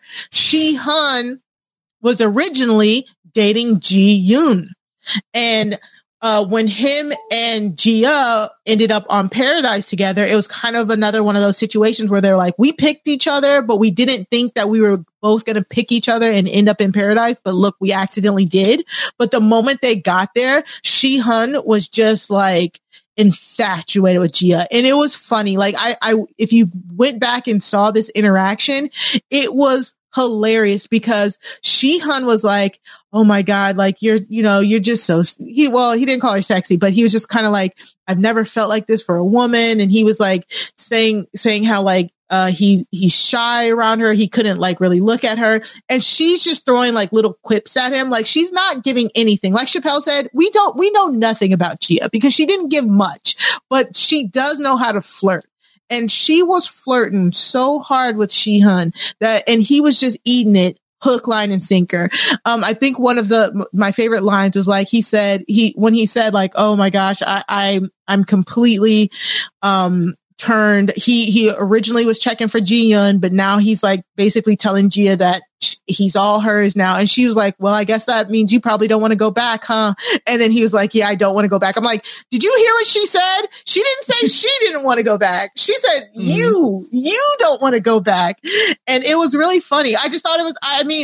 Shi-hun was originally dating Ji-yoon. And when him and Gia ended up on Paradise together, it was kind of another one of those situations where they're like, we picked each other, but we didn't think that we were both going to pick each other and end up in Paradise. But look, we accidentally did. But the moment they got there, Shihan was just like infatuated with Gia. And it was funny. Like if you went back and saw this interaction, it was hilarious because Shihan was like, oh my God, like you're just so, he didn't call her sexy, but he was just kind of like, I've never felt like this for a woman. And he was like saying how like, he's shy around her. He couldn't like really look at her. And she's just throwing like little quips at him. Like she's not giving anything. Like Chappelle said, we know nothing about Gia because she didn't give much, but she does know how to flirt. And she was flirting so hard with Shihan and he was just eating it hook, line, and sinker. I think one of my favorite lines was like, when he said like, oh my gosh, I'm completely, turned. He originally was checking for Ji-Yeon, but now he's like basically telling Gia that he's all hers now. And she was like, well, I guess that means you probably don't want to go back, huh? And then he was like, yeah, I don't want to go back. I'm like, did you hear what she said? She didn't say she didn't want to go back. She said, you don't want to go back. And it was really funny. I just thought it was,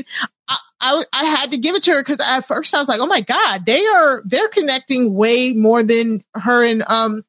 I had to give it to her because at first I was like, oh my God, they're connecting way more than her and,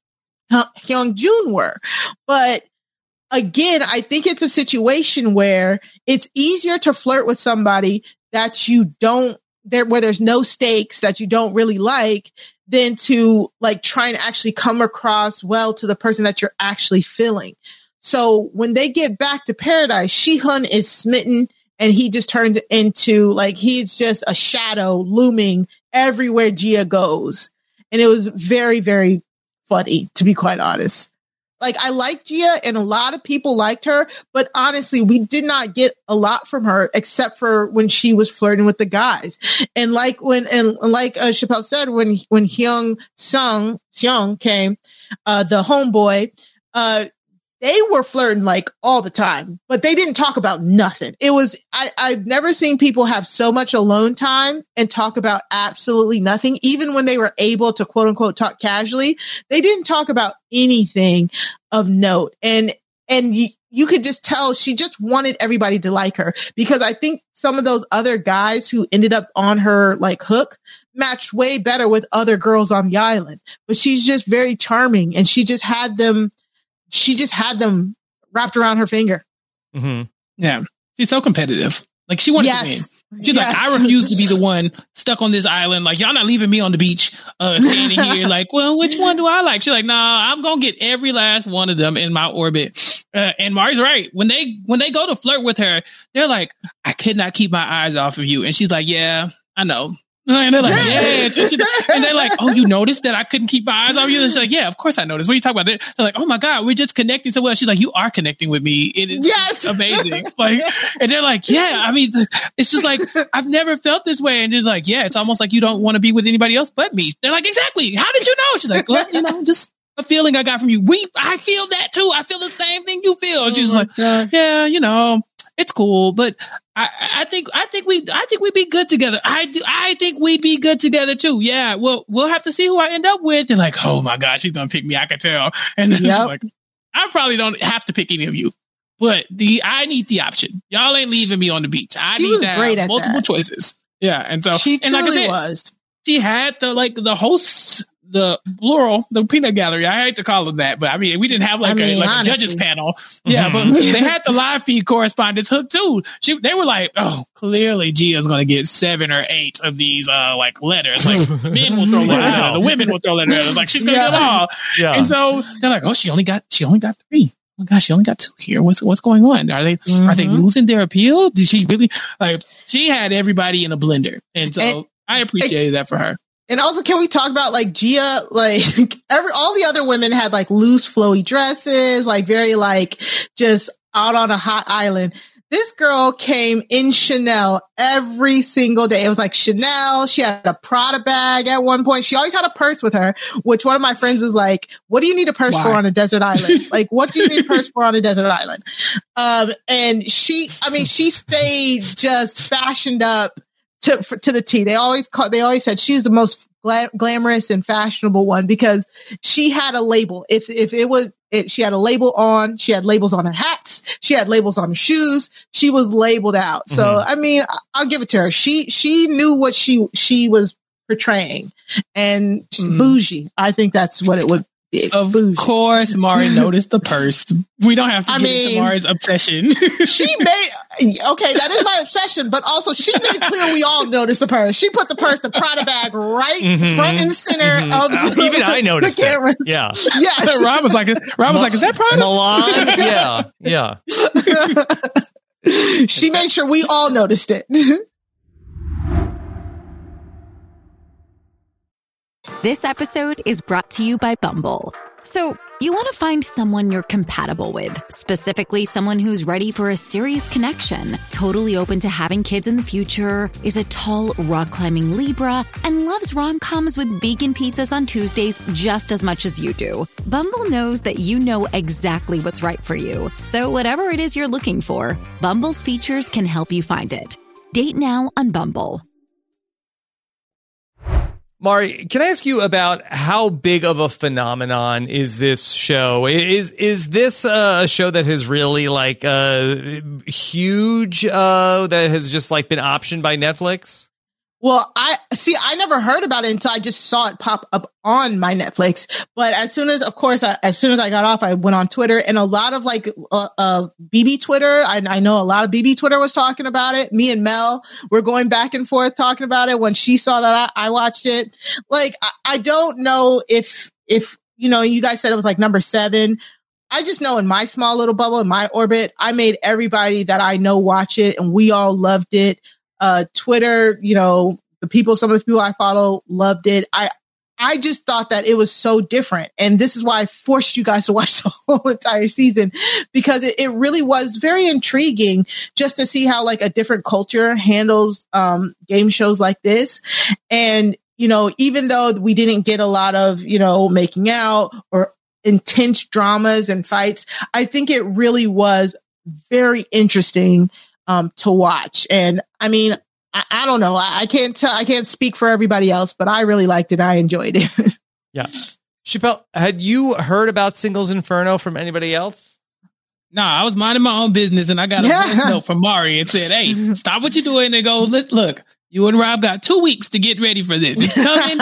Hyungjun were. But again, I think it's a situation where it's easier to flirt with somebody that where there's no stakes, that you don't really like, than to like try and actually come across well to the person that you're actually feeling. So when they get back to Paradise, Shihan is smitten and he just turns into like, he's just a shadow looming everywhere Gia goes. And it was very, very funny, to be quite honest. Like, I liked Gia and a lot of people liked her, but honestly, we did not get a lot from her except for when she was flirting with the guys. And like Chappelle said, when Hyung Seung came, the homeboy, they were flirting like all the time, but they didn't talk about nothing. It was, I've never seen people have so much alone time and talk about absolutely nothing. Even when they were able to quote unquote talk casually, they didn't talk about anything of note. And you could just tell she just wanted everybody to like her, because I think some of those other guys who ended up on her like hook matched way better with other girls on the island, but she's just very charming and she just had them wrapped around her finger. Mm-hmm. Yeah. She's so competitive. Like she wanted to win. She's like, I refuse to be the one stuck on this island. Like, y'all not leaving me on the beach, standing here like, well, which one do I like? She's like, nah, I'm going to get every last one of them in my orbit. And Mari's right. When they go to flirt with her, they're like, I could not keep my eyes off of you. And she's like, yeah, I know. And they're like, yeah. And they're like, oh, you noticed that I couldn't keep my eyes on you? And she's like, yeah, of course I noticed. What are you talking about? They're like, oh my God, we're just connecting so well. She's like, you are connecting with me. It is amazing. Like, and they're like, yeah, I mean, it's just like, I've never felt this way. And it's like, yeah, it's almost like you don't want to be with anybody else but me. They're like, exactly. How did you know? She's like, well, just a feeling I got from you. I feel that too. I feel the same thing you feel. And she's like, yeah, it's cool, but I think we'd be good together. I think we'd be good together too. Yeah, well, we'll have to see who I end up with. They're like, oh my God, she's gonna pick me. I can tell. And then like, I probably don't have to pick any of you, but I need the option. Y'all ain't leaving me on the beach. I need to have multiple choices. Yeah, and so she and like I said, was. She had the hosts. The plural, the peanut gallery. I hate to call them that, but I mean, we didn't have a judges panel. Yeah, but they had the live feed correspondents hooked too. They were like, oh, clearly Gia's going to get 7 or 8 of these like letters. Like men will throw letters at her, the women will throw letters. Like she's going to get them all. Yeah. And so they're like, oh, she only got 3. Oh my gosh, she only got 2 here. What's going on? Are they losing their appeal? Did she really she had everybody in a blender, and so I appreciated that for her. And also, can we talk about like Gia, like all the other women had like loose flowy dresses, like very like just out on a hot island. This girl came in Chanel every single day. It was like Chanel. She had a Prada bag at one point. She always had a purse with her, which one of my friends was like, what do you need a purse for on a desert island? Like, what do you need a purse for on a desert island? And she stayed just fashioned up to the T. They always said she's the most glamorous and fashionable one because she had a label. She had a label on, she had labels on her hats, she had labels on her shoes. She was labeled out. So, I mean, I'll give it to her. She knew what she was portraying, and bougie. I think that's what it would be. Of course, Mari noticed the purse. We don't have to get into Mari's obsession. She made, okay, that is my obsession, but also she made clear we all noticed the purse. She put the Prada bag right front and center of even I noticed the camera. Yeah. Yes. Rob was like, is that Prada? Milan? Yeah. She made sure we all noticed it. This episode is brought to you by Bumble. So, you want to find someone you're compatible with, specifically someone who's ready for a serious connection, totally open to having kids in the future, is a tall, rock-climbing Libra, and loves rom-coms with vegan pizzas on Tuesdays just as much as you do. Bumble knows that you know exactly what's right for you. So whatever it is you're looking for, Bumble's features can help you find it. Date now on Bumble. Mari, can I ask you about how big of a phenomenon is this show? Is this a show that has really like huge that has just like been optioned by Netflix? Well, I never heard about it until I just saw it pop up on my Netflix. But as soon as I got off, I went on Twitter, and a lot of like BB Twitter. I know a lot of BB Twitter was talking about it. Me and Mel were going back and forth talking about it. When she saw that I watched it. Like, I don't know if you guys said it was like number 7. I just know in my small little bubble, in my orbit, I made everybody that I know watch it, and we all loved it. Twitter, some of the people I follow loved it. I just thought that it was so different. And this is why I forced you guys to watch the whole entire season, because it really was very intriguing just to see how like a different culture handles, game shows like this. And, even though we didn't get a lot of, making out or intense dramas and fights, I think it really was very interesting to watch. And I mean, I don't know. I can't speak for everybody else, but I really liked it. I enjoyed it. Yeah. Chappelle, had you heard about Singles Inferno from anybody else? No, I was minding my own business, and I got a voice note from Mari and said, "Hey, stop what you're doing and go, look, you and Rob got 2 weeks to get ready for this. It's coming.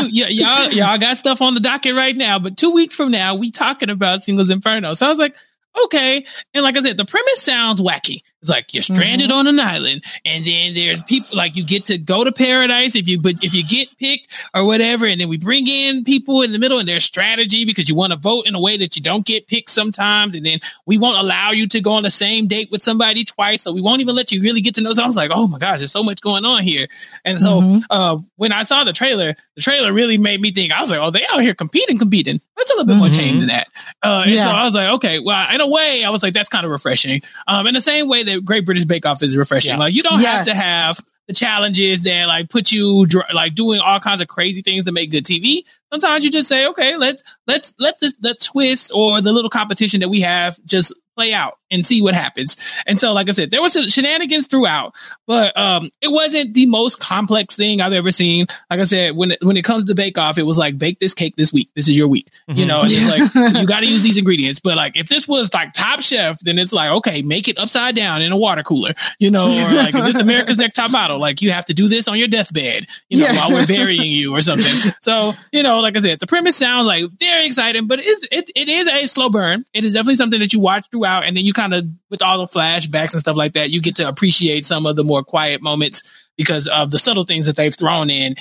y'all got stuff on the docket right now, but 2 weeks from now, we talking about Singles Inferno." So I was like, okay. And like I said, the premise sounds wacky. It's like you're stranded on an island, and then there's people like you get to go to paradise if you get picked or whatever, and then we bring in people in the middle, and there's strategy because you want to vote in a way that you don't get picked sometimes, and then we won't allow you to go on the same date with somebody twice, so we won't even let you really get to know. So I was like, oh my gosh, there's so much going on here. And so when I saw the trailer really made me think. I was like, oh, they out here competing. That's a little bit more tame than that. And so I was like, okay, well, in a way, I was like, that's kind of refreshing. In the same way that Great British Bake Off is refreshing. Like, you don't have to have the challenges that like put you like doing all kinds of crazy things to make good TV. Sometimes you just say, okay, let's let the twist or the little competition that we have just play out and see what happens. And so, like I said, there was shenanigans throughout, but it wasn't the most complex thing I've ever seen. Like I said, when it comes to Bake Off, it was like, bake this cake this week. This is your week, and it's like, you got to use these ingredients. But like, if this was like Top Chef, then it's like, okay, make it upside down in a water cooler, or like if this America's Next Top Model, like you have to do this on your deathbed, while we're burying you or something. So, like I said, the premise sounds like very exciting, but it is a slow burn. It is definitely something that you watch throughout, and then you kind of, with all the flashbacks and stuff like that, you get to appreciate some of the more quiet moments because of the subtle things that they've thrown in.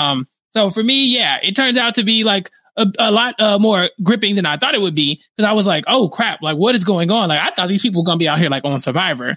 So for me, it turns out to be like a lot more gripping than I thought it would be, because I was like, oh crap, like what is going on? Like I thought these people were gonna be out here like on Survivor.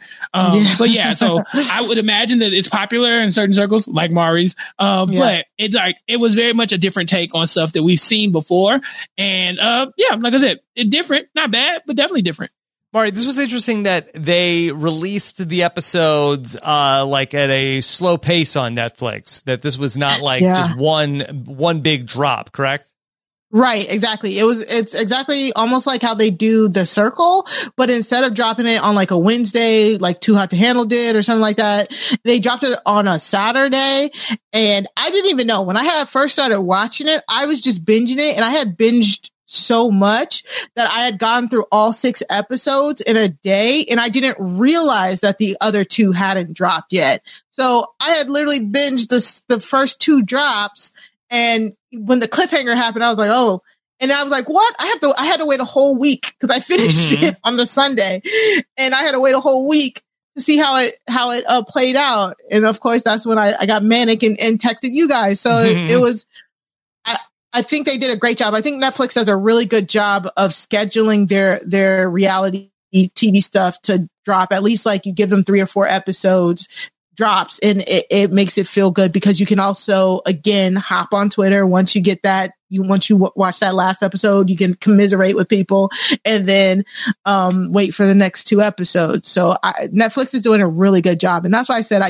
But so I would imagine that it's popular in certain circles like Mari's. But it was very much a different take on stuff that we've seen before. And like I said, it's different, not bad, but definitely different. Mari, this was interesting that they released the episodes like at a slow pace on Netflix, that this was not like just one big drop, correct? Right, exactly. It's exactly almost like how they do The Circle, but instead of dropping it on like a Wednesday, like Too Hot to Handle did or something like that, they dropped it on a Saturday. And I didn't even know when I had first started watching it, I was just binging it, and I had binged so much that I had gone through all 6 episodes in a day, and I didn't realize that the other 2 hadn't dropped yet. So I had literally binged the first 2 drops. And when the cliffhanger happened, I was like, oh, and I was like, what? I had to wait a whole week because I finished it on the Sunday, and I had to wait a whole week to see how it played out. And of course, that's when I got manic and texted you guys. So it was, I think they did a great job. I think Netflix does a really good job of scheduling their reality TV stuff to drop. At least like you give them 3 or 4 episodes drops, and it makes it feel good because you can also, again, hop on Twitter once you get that. Once you watch that last episode, you can commiserate with people and then wait for the next 2 episodes. So Netflix is doing a really good job. And that's why I said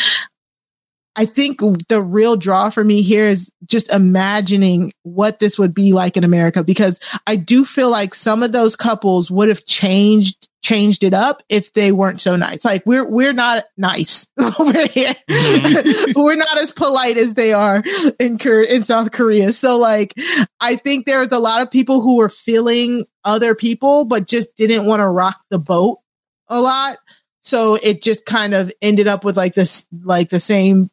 I think the real draw for me here is just imagining what this would be like in America, because I do feel like some of those couples would have changed it up if they weren't so nice. Like we're not nice over here. We're not as polite as they are in South Korea. So like, I think there's a lot of people who were feeling other people, but just didn't want to rock the boat a lot. So it just kind of ended up with like this, like the same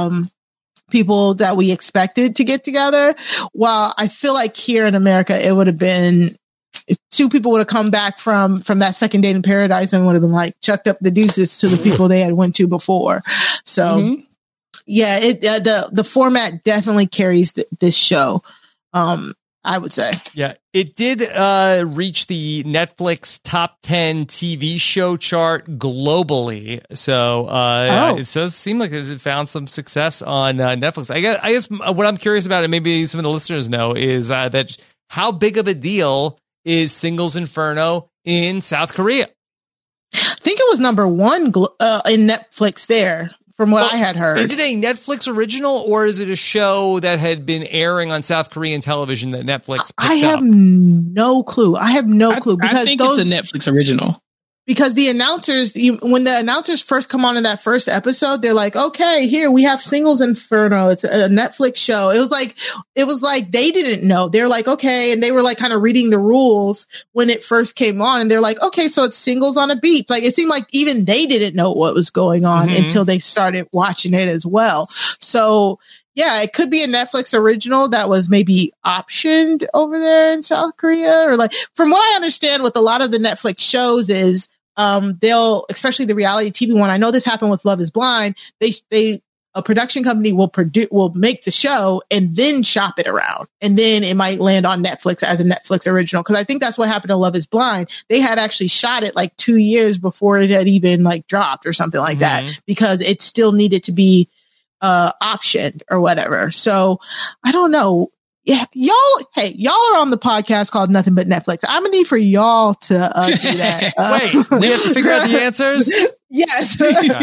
people that we expected to get together. While I feel like here in America, it would have been 2 people would have come back from that second date in paradise and would have been like chucked up the deuces to the people they had went to before. So yeah, the format definitely carries this show. I would say. Yeah, it did reach the Netflix top 10 TV show chart globally. So it does seem like it found some success on Netflix. I guess what I'm curious about, and maybe some of the listeners know, is that how big of a deal is Singles Inferno in South Korea? I think it was number 1 in Netflix there. From what I had heard. Is it a Netflix original, or is it a show that had been airing on South Korean television that Netflix picked I have no clue. I have no clue. Because I think it's a Netflix original. Because the announcers, when the announcers first come on in that first episode, they're like, okay, here we have Singles Inferno. It's a Netflix show. It was like they didn't know. They're like, okay. And they were like kind of reading the rules when it first came on. And they're like, okay, so it's singles on a beach. Like it seemed like even they didn't know what was going on until they started watching it as well. So yeah, it could be a Netflix original that was maybe optioned over there in South Korea, or like from what I understand with a lot of the Netflix shows is, they'll, especially the reality TV one. I know this happened with Love is Blind. A production company will make the show and then shop it around, and then it might land on Netflix as a Netflix original. Cause I think that's what happened to Love is Blind. They had actually shot it like 2 years before it had even like dropped or something like that, because it still needed to be, optioned or whatever. So I don't know. Yeah, y'all are on the podcast called Nothing But Netflix. I'm gonna need for y'all to do that. Wait, we have to figure out the answers? Yes.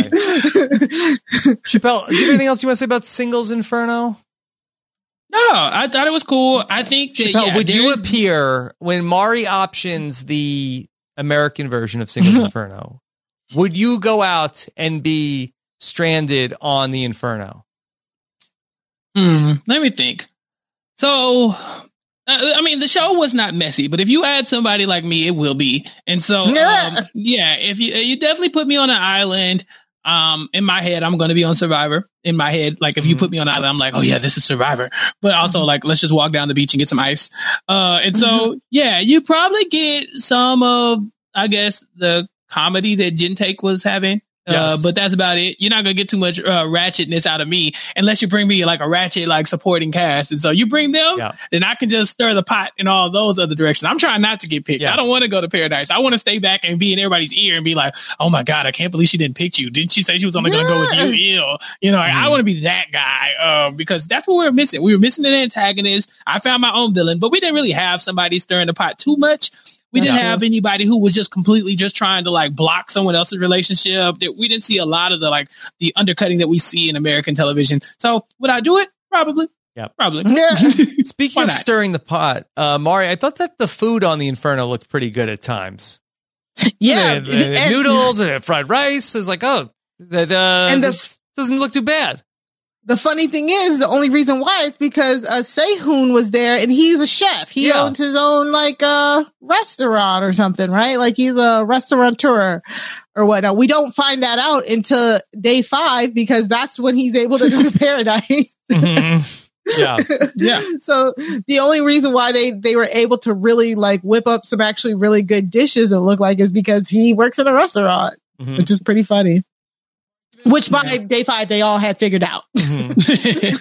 Chappelle, do you have anything else you want to say about Singles Inferno? No, I thought it was cool. I think that, Chappelle, would you appear when Mari options the American version of Singles Inferno? Would you go out and be stranded on the Inferno? Let me think. So, I mean, the show was not messy, but if you add somebody like me, it will be. And so, if you definitely put me on an island, in my head, I'm going to be on Survivor. In my head, like if you put me on an island, I'm like, oh yeah, this is Survivor. But also like, let's just walk down the beach and get some ice. And so, yeah, you probably get some of, I guess, the comedy that Jintake was having. Yes. But that's about it. You're not going to get too much ratchetness out of me unless you bring me like a ratchet, like supporting cast. And so you bring them, then I can just stir the pot in all those other directions. I'm trying not to get picked. I don't want to go to paradise. I want to stay back and be in everybody's ear and be like, oh my God, I can't believe she didn't pick you. Didn't she say she was only going to go with you? Ew. You know, I want to be that guy because that's what we were missing. We were missing an antagonist. I found my own villain, but we didn't really have somebody stirring the pot too much. We didn't have anybody who was just completely just trying to like block someone else's relationship. We didn't see a lot of the undercutting that we see in American television. So would I do it? Probably. Yeah, probably. Yeah. Speaking of stirring the pot, Mari, I thought that the food on the Inferno looked pretty good at times. Yeah, the noodles and fried rice is like, that doesn't look too bad. The funny thing is, the only reason why is because Sehun was there, and he's a chef. He owns his own restaurant or something, right? Like he's a restaurateur or whatnot. We don't find that out until day 5 because that's when he's able to go to paradise. Yeah. So the only reason why they were able to really whip up some actually really good dishes, it looked like, is because he works in a restaurant, which is pretty funny. Which by day 5, they all had figured out. Mark, do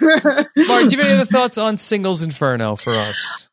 you have any other thoughts on Singles Inferno for us?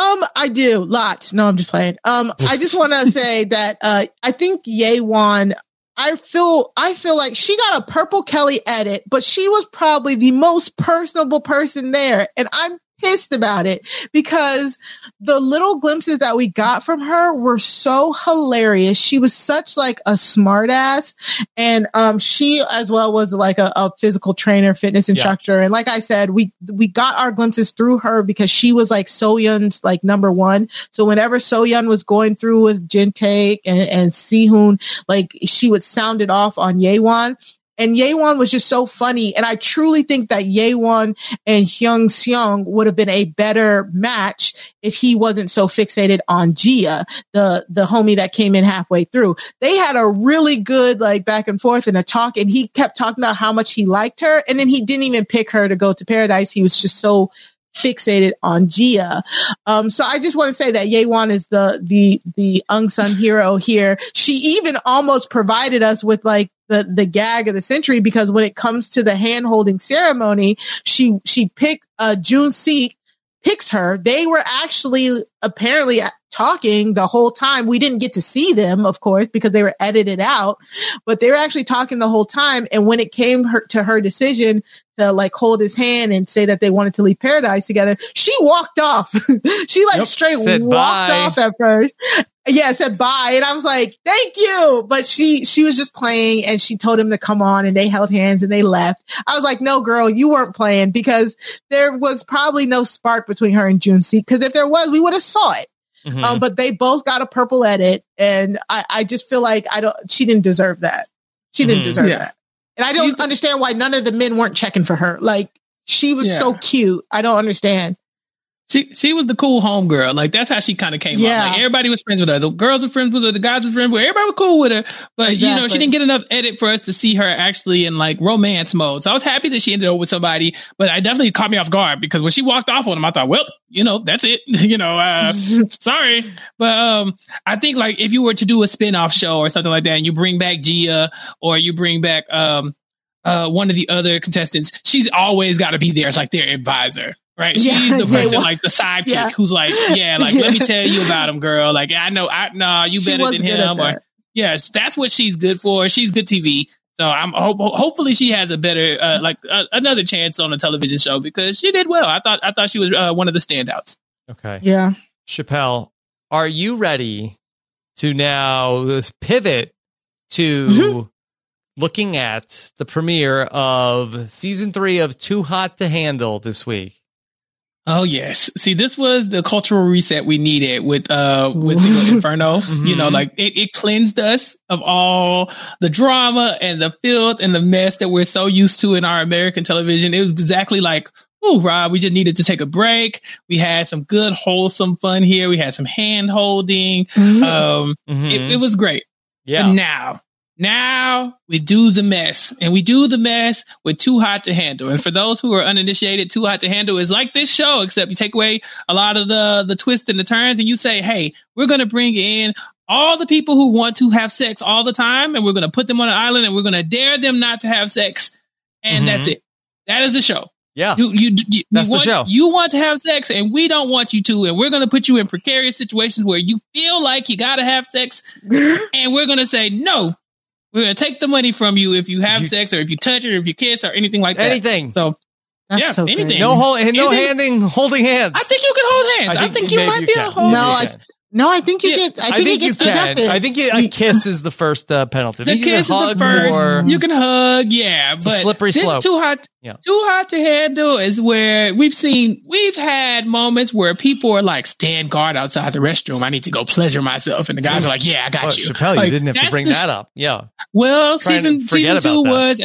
I do. Lots. No, I'm just playing. I just want to say that, I think Yeon, I feel like she got a Purple Kelly edit, but she was probably the most personable person there. And I'm pissed about it because the little glimpses that we got from her were so hilarious. She was such a smart ass, and she as well was a physical trainer, fitness instructor. And like I said, we got our glimpses through her because she was Soyeon's number one. So whenever Soyeon was going through with Jintae and Sehun, she would sound it off on Yeon. And Yeon was just so funny. And I truly think that Yeon and Hyung Seong would have been a better match if he wasn't so fixated on Gia, the homie that came in halfway through. They had a really good back and forth and a talk, and he kept talking about how much he liked her. And then he didn't even pick her to go to paradise. He was just so fixated on Gia. So I just want to say that Yeon is the unsung hero here. She even almost provided us with the gag of the century, because when it comes to the hand holding ceremony, she picked Jun Sik picks her. They were actually apparently talking the whole time. We didn't get to see them, of course, because they were edited out, but they were actually talking the whole time. And when it came to her decision to hold his hand and say that they wanted to leave paradise together, she walked off. She straight walked off at first. Yeah, said bye. And I was like, thank you. But she was just playing, and she told him to come on, and they held hands and they left. I was like, no, girl, you weren't playing, because there was probably no spark between her and Jun Sik. Because if there was, we would have saw it. Mm-hmm. But they both got a purple edit, and I just feel like she didn't deserve that. She didn't deserve that. And I don't understand why none of the men weren't checking for her. She was so cute. I don't understand. She was the cool homegirl. That's how she kind of came out. Everybody was friends with her. The girls were friends with her. The guys were friends with her. Everybody was cool with her. But, she didn't get enough edit for us to see her actually in romance mode. So I was happy that she ended up with somebody, but I definitely caught me off guard, because when she walked off on him, I thought, well, that's it. Sorry. But I think if you were to do a spinoff show or something like that, and you bring back Gia, or you bring back one of the other contestants, she's always got to be there as their advisor. Right. She's the person, the sidekick who's let me tell you about him, girl. I know, you better than him. Or yes, that's what she's good for. She's good TV. So hopefully she has a better, another chance on a television show, because she did well. I thought she was one of the standouts. Okay. Yeah. Chappelle, are you ready to now pivot to looking at the premiere of season 3 of Too Hot to Handle this week? Oh yes. See, this was the cultural reset we needed with Single Inferno. It cleansed us of all the drama and the filth and the mess that we're so used to in our American television. It was exactly Rob, we just needed to take a break. We had some good, wholesome fun here. We had some hand holding. It was great. Yeah. But now we do the mess, and we do the mess with Too Hot to Handle. And for those who are uninitiated, Too Hot to Handle is like this show, except you take away a lot of the twists and the turns, and you say, hey, we're going to bring in all the people who want to have sex all the time, and we're going to put them on an island, and we're going to dare them not to have sex. And that's it. That is the show. Yeah. That's the show. You want to have sex, and we don't want you to, and we're going to put you in precarious situations where you feel like you got to have sex, and we're going to say, no. We're going to take the money from you if you have sex, or if you touch, or if you kiss, or anything like that. Anything. So, anything. No holding hands. I think you can hold hands. I think you might be able to hold hands. No, I think you get. I think you can. I think a kiss is the first penalty. The kiss is the first. You can hug, yeah, but slippery slope. Too hot to handle is where we've had moments where people are like, stand guard outside the restroom. I need to go pleasure myself, and the guys are like, yeah, I got you. Chappelle, like, you didn't have to bring that up. Yeah. Well, season 2 was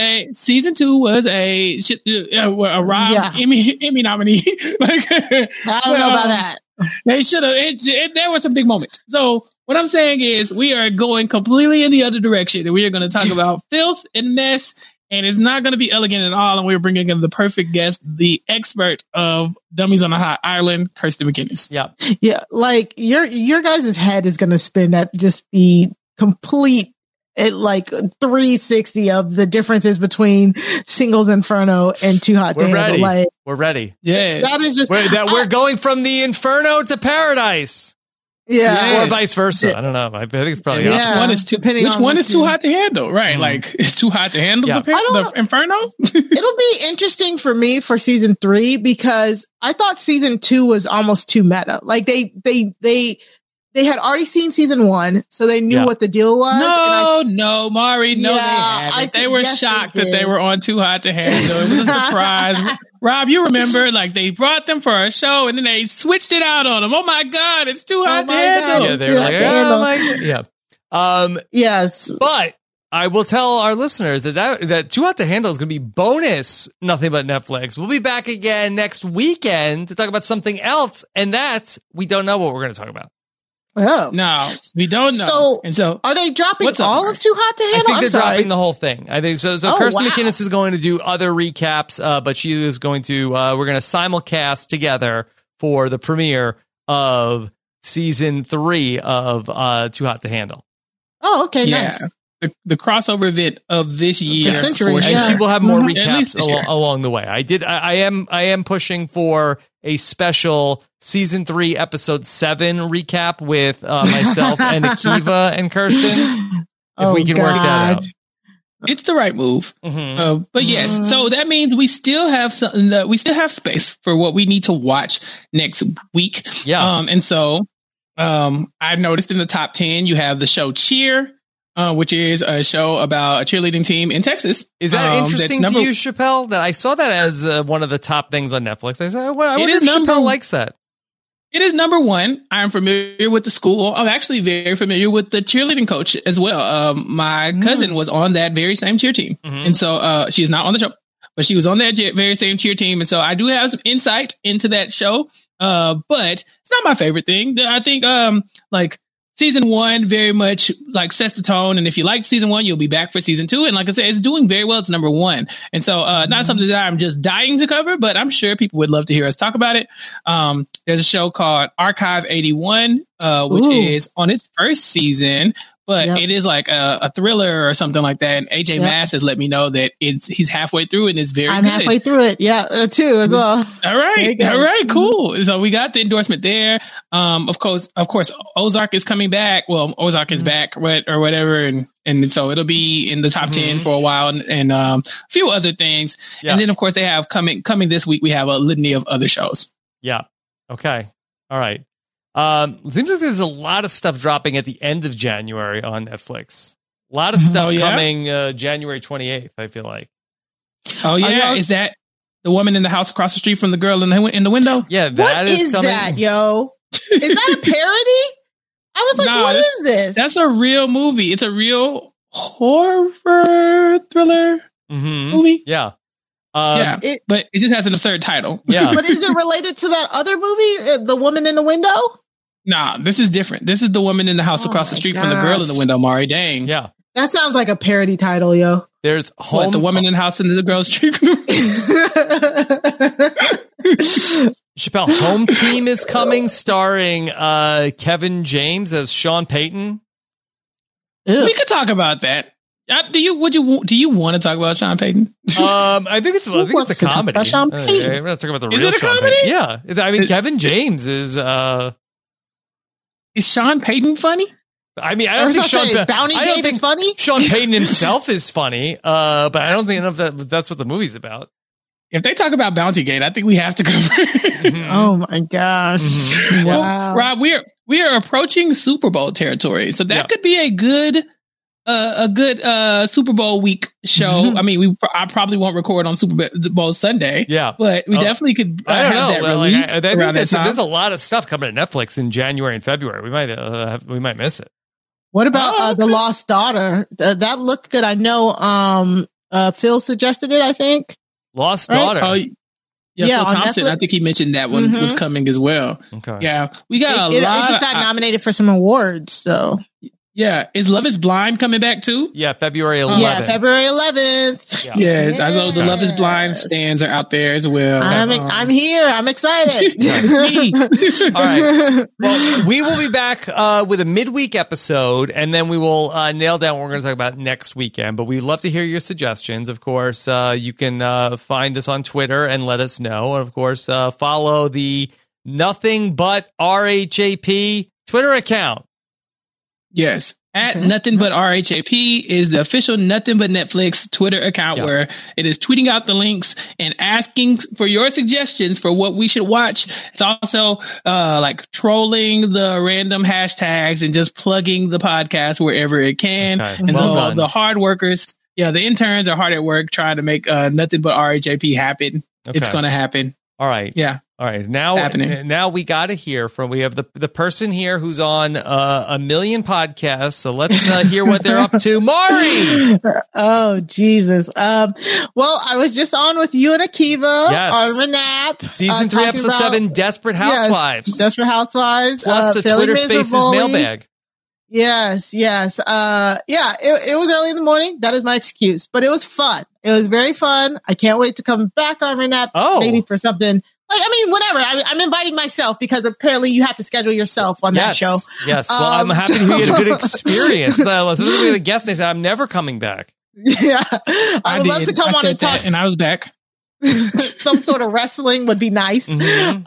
a Rob Emmy nominee. Like, I don't know about that. They should have. There were some big moments. So what I'm saying is we are going completely in the other direction. And we are going to talk about filth and mess. And it's not going to be elegant at all. And we're bringing in the perfect guest, the expert of Dummies on a Hot Island, Kirsten McInnes. Yeah. Yeah. Like your guys' head is going to spin at just the complete 360 of the differences between Singles Inferno and Too Hot to Handle. Like, we're ready. Yeah. That is just we're going from the Inferno to Paradise. Yeah. Or vice versa. I don't know. I think it's probably opposite. Which one is too hot to handle? Right. Mm-hmm. Like, it's too hot to handle the Inferno? It'll be interesting for me for season 3 because I thought season 2 was almost too meta. Like they had already seen season 1, so they knew what the deal was. No, Mari, they haven't. They were shocked that they were on Too Hot to Handle. It was a surprise. Rob, you remember, like, they brought them for a show, and then they switched it out on them. Oh, my God, it's Too Hot to Handle. Yeah, they were like, oh, my God. Yeah. Yes. But I will tell our listeners that Too Hot to Handle is going to be bonus Nothing But Netflix. We'll be back again next weekend to talk about something else, and that we don't know what we're going to talk about. Oh. No, we don't know. So are they dropping all of Too Hot to Handle? I think they're dropping the whole thing. I think so. So Kirsten McInnes is going to do other recaps, but she is going to, we're going to simulcast together for the premiere of season 3 of Too Hot to Handle. Oh, okay. Nice. The crossover event of this year, and she will have more recaps along the way. I am pushing for a special season 3 episode 7 recap with myself and Akiva and Kirsten. If we can work that out, it's the right move. Mm-hmm. But yes, so that means we still have something. We still have space for what we need to watch next week. Yeah, and so I noticed in the top 10 you have the show Cheer. Which is a show about a cheerleading team in Texas. Is that interesting to you, Chappelle? That I saw that as one of the top things on Netflix. I said, I wonder if Chappelle likes that. It is number 1. I'm familiar with the school. I'm actually very familiar with the cheerleading coach as well. My cousin was on that very same cheer team. Mm-hmm. And so she's not on the show, but she was on that very same cheer team. And so I do have some insight into that show. But it's not my favorite thing. I think season 1 very much like sets the tone. And if you liked season 1, you'll be back for season 2. And like I said, it's doing very well. It's number 1. And so not something that I'm just dying to cover, but I'm sure people would love to hear us talk about it. There's a show called Archive 81, which is on its first season, but it is like a thriller or something like that. And AJ Mass has let me know that he's halfway through and it's very good. I'm halfway through it. Yeah, too, as well. All right, cool. So we got the endorsement there. Of course, Ozark is coming back. Well, Ozark is back, or whatever. And so it'll be in the top 10 for a while and a few other things. Yeah. And then, of course, they have coming this week, we have a litany of other shows. Yeah. Okay. All right. It seems like there's a lot of stuff dropping at the end of January on Netflix. A lot of stuff coming January 28th, I feel like. Oh, yeah. Is that the woman in the house across the street from the girl in the window? Yeah, that is coming. What is that, yo? Is that a parody? I was like, what is this? That's a real movie. It's a real horror thriller movie. Yeah. But it just has an absurd title. Yeah. But is it related to that other movie, The Woman in the Window? Nah, this is different. This is the woman in the house across the street from the girl in the window, Mari. Dang. Yeah. That sounds like a parody title, yo. There's the woman in the house and the girl's street. Chappelle, Home Team is coming, starring Kevin James as Sean Payton. Ew. We could talk about that. Do you want to talk about Sean Payton? I think it's a comedy. Sean Payton? We're not talking about the is real it a Sean comedy? Payton. Yeah, Kevin James is. Is Sean Payton funny? I mean, I don't think Bountygate is funny. Sean Payton himself is funny, but I don't think that's what the movie's about. If they talk about Bountygate, I think we have to cover it. Oh my gosh! Mm-hmm. Wow, well, Rob, we are approaching Super Bowl territory, so that could be a good Super Bowl week show. I mean, I probably won't record on Super Bowl Sunday. Yeah, but we definitely could. I don't know. That release I think there's a lot of stuff coming to Netflix in January and February. We might miss it. What about The Lost Daughter? That looked good. I know. Phil suggested it. I think Lost Daughter. Oh, yeah, Phil Thompson. Netflix? I think he mentioned that one was coming as well. Okay. Yeah, we got a lot. It just got nominated for some awards. So. Yeah, is Love is Blind coming back too? Yeah, February 11th. Yeah, February 11th. Yeah. Yes, I know the Love is Blind stands are out there as well. I'm here. I'm excited. All right. Well, we will be back with a midweek episode, and then we will nail down what we're going to talk about next weekend. But we'd love to hear your suggestions. Of course, you can find us on Twitter and let us know. And of course, follow the Nothing But RHAP Twitter account. Yes. At Nothing But RHAP is the official Nothing But Netflix Twitter account where it is tweeting out the links and asking for your suggestions for what we should watch. It's also like trolling the random hashtags and just plugging the podcast wherever it can. Okay. And so the hard workers, the interns are hard at work trying to make Nothing But RHAP happen. Okay. It's going to happen. All right. Yeah. All right. Now we got to hear from, we have the person here who's on a million podcasts. So let's hear what they're up to. Mari! Oh, Jesus. Well, I was just on with you and Akiva on Renap. Season 3, episode 7, Desperate Housewives. Yes, Desperate Housewives. Plus the Twitter Spaces mailbag. Yes. It was early in the morning. That is my excuse, but it was fun. It was very fun. I can't wait to come back on Renap. Maybe for something. Whatever. I'm inviting myself because apparently you have to schedule yourself on that show. Yes. Well, I'm happy to hear you had a good experience. But the guest, they said, I'm never coming back. Yeah. I would love to come on and talk. And I was back. Some sort of wrestling would be nice. I'm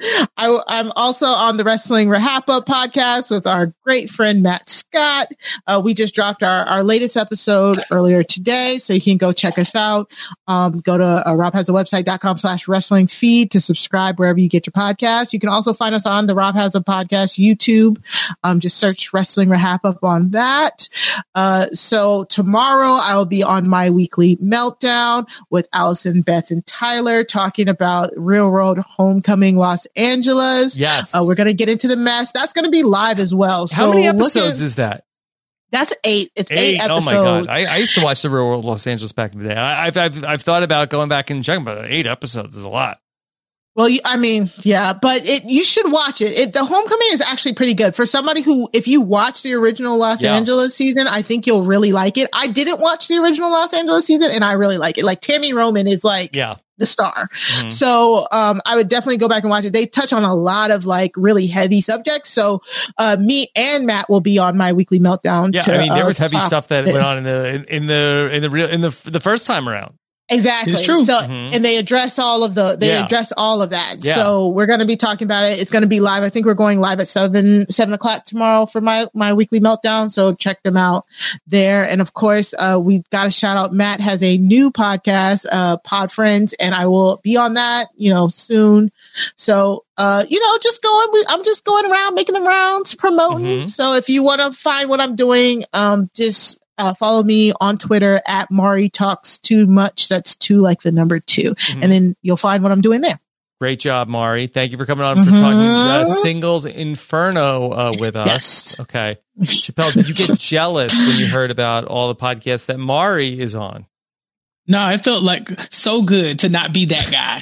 also on the Wrestling Rahapa podcast with our great friend Matt Scott. We just dropped our latest episode earlier today, so you can go check us out. Go to robhasawebsite.com/wrestling feed to subscribe wherever you get your podcast. You can also find us on the Rob Has a Podcast YouTube. Just search Wrestling Rahapa on that. So tomorrow I will be on My Weekly Meltdown with Allison, Beth, and Tyler talking about Real World Homecoming Los Angeles. Yes. We're going to get into the mess. That's going to be live as well. How many episodes is that? That's 8. It's 8 episodes. Oh my God. I used to watch the Real World Los Angeles back in the day. I've thought about going back and checking, but 8 episodes is a lot. Well, but you should watch it. The Homecoming is actually pretty good for somebody who, if you watch the original Los Angeles season, I think you'll really like it. I didn't watch the original Los Angeles season and I really like it. Like Tammy Roman is the star. Mm-hmm. So, I would definitely go back and watch it. They touch on a lot of really heavy subjects. So, me and Matt will be on My Weekly Meltdown. Yeah. There was heavy stuff that went on in the first time around. Exactly. It's true. So, and they address all of that. Yeah. So we're going to be talking about it. It's going to be live. I think we're going live at 7:00 tomorrow for my Weekly Meltdown. So check them out there. And of course, we've got to shout out, Matt has a new podcast, Pod Friends, and I will be on that, soon. So, I'm just going around making the rounds, promoting. Mm-hmm. So if you want to find what I'm doing, just follow me on Twitter at Mari Talks Too Much. That's 2 like the number 2. Mm-hmm. And then you'll find what I'm doing there. Great job, Mari. Thank you for coming on for talking Singles Inferno with us. Yes. Okay. Chappelle, did you get jealous when you heard about all the podcasts that Mari is on? No, it felt like so good to not be that guy.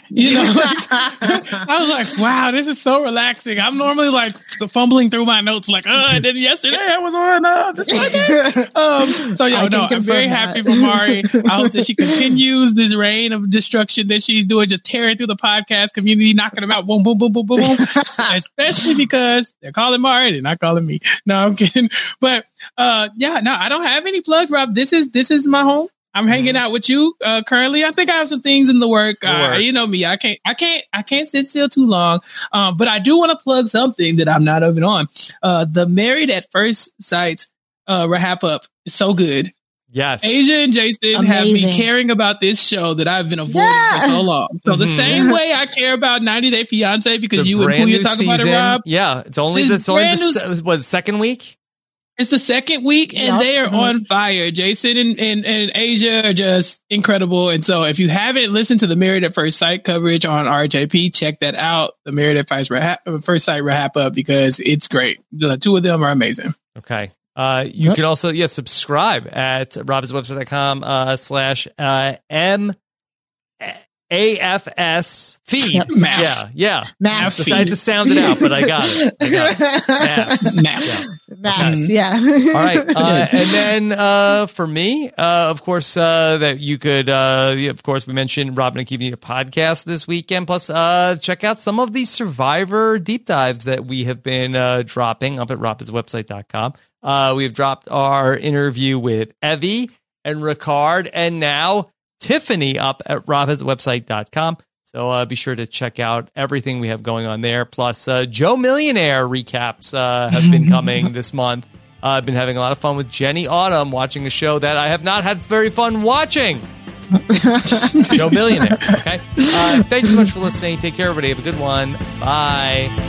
I was like, wow, this is so relaxing. I'm normally fumbling through my notes and then yesterday I was on this podcast. I'm very happy for Mari. I hope that she continues this reign of destruction that she's doing, just tearing through the podcast community, knocking them out, boom, boom, boom, boom, boom, boom. Especially because they're calling Mari, they're not calling me. No, I'm kidding. But I don't have any plugs, Rob. This is my home. I'm hanging out with you currently. I think I have some things in the work. You know me. I can't sit still too long. But I do want to plug something that I'm not even on. The Married at First Sight Rahap Up is so good. Yes. Asia and Jason have me caring about this show that I've been avoiding for so long. So the same way I care about 90 Day Fiancé because you and Puya talk about it, Rob. Yeah, it's only the second week. It's the second week, and they are on fire. Jason and Asia are just incredible. And so if you haven't listened to the Married at First Sight coverage on RJP, check that out. The Married at First Sight wrap up because it's great. The two of them are amazing. Okay. You can also, subscribe at robhaswebsite.com/MAFS feed. Maps. Maps feed. I had to sound it out, but I got it. Maps. Yeah. All right. And then for me, of course, that you could, of course, we mentioned Rob and Akiva Need a podcast this weekend. Plus, check out some of the Survivor deep dives that we have been dropping up at robhaswebsite.com. We have dropped our interview with Evie and Ricard and now Tiffany up at robhaswebsite.com. So be sure to check out everything we have going on there. Plus, Joe Millionaire recaps have been coming this month. I've been having a lot of fun with Jenny Autumn watching a show that I have not had very fun watching. Joe Millionaire. Okay. Thanks so much for listening. Take care, everybody. Have a good one. Bye.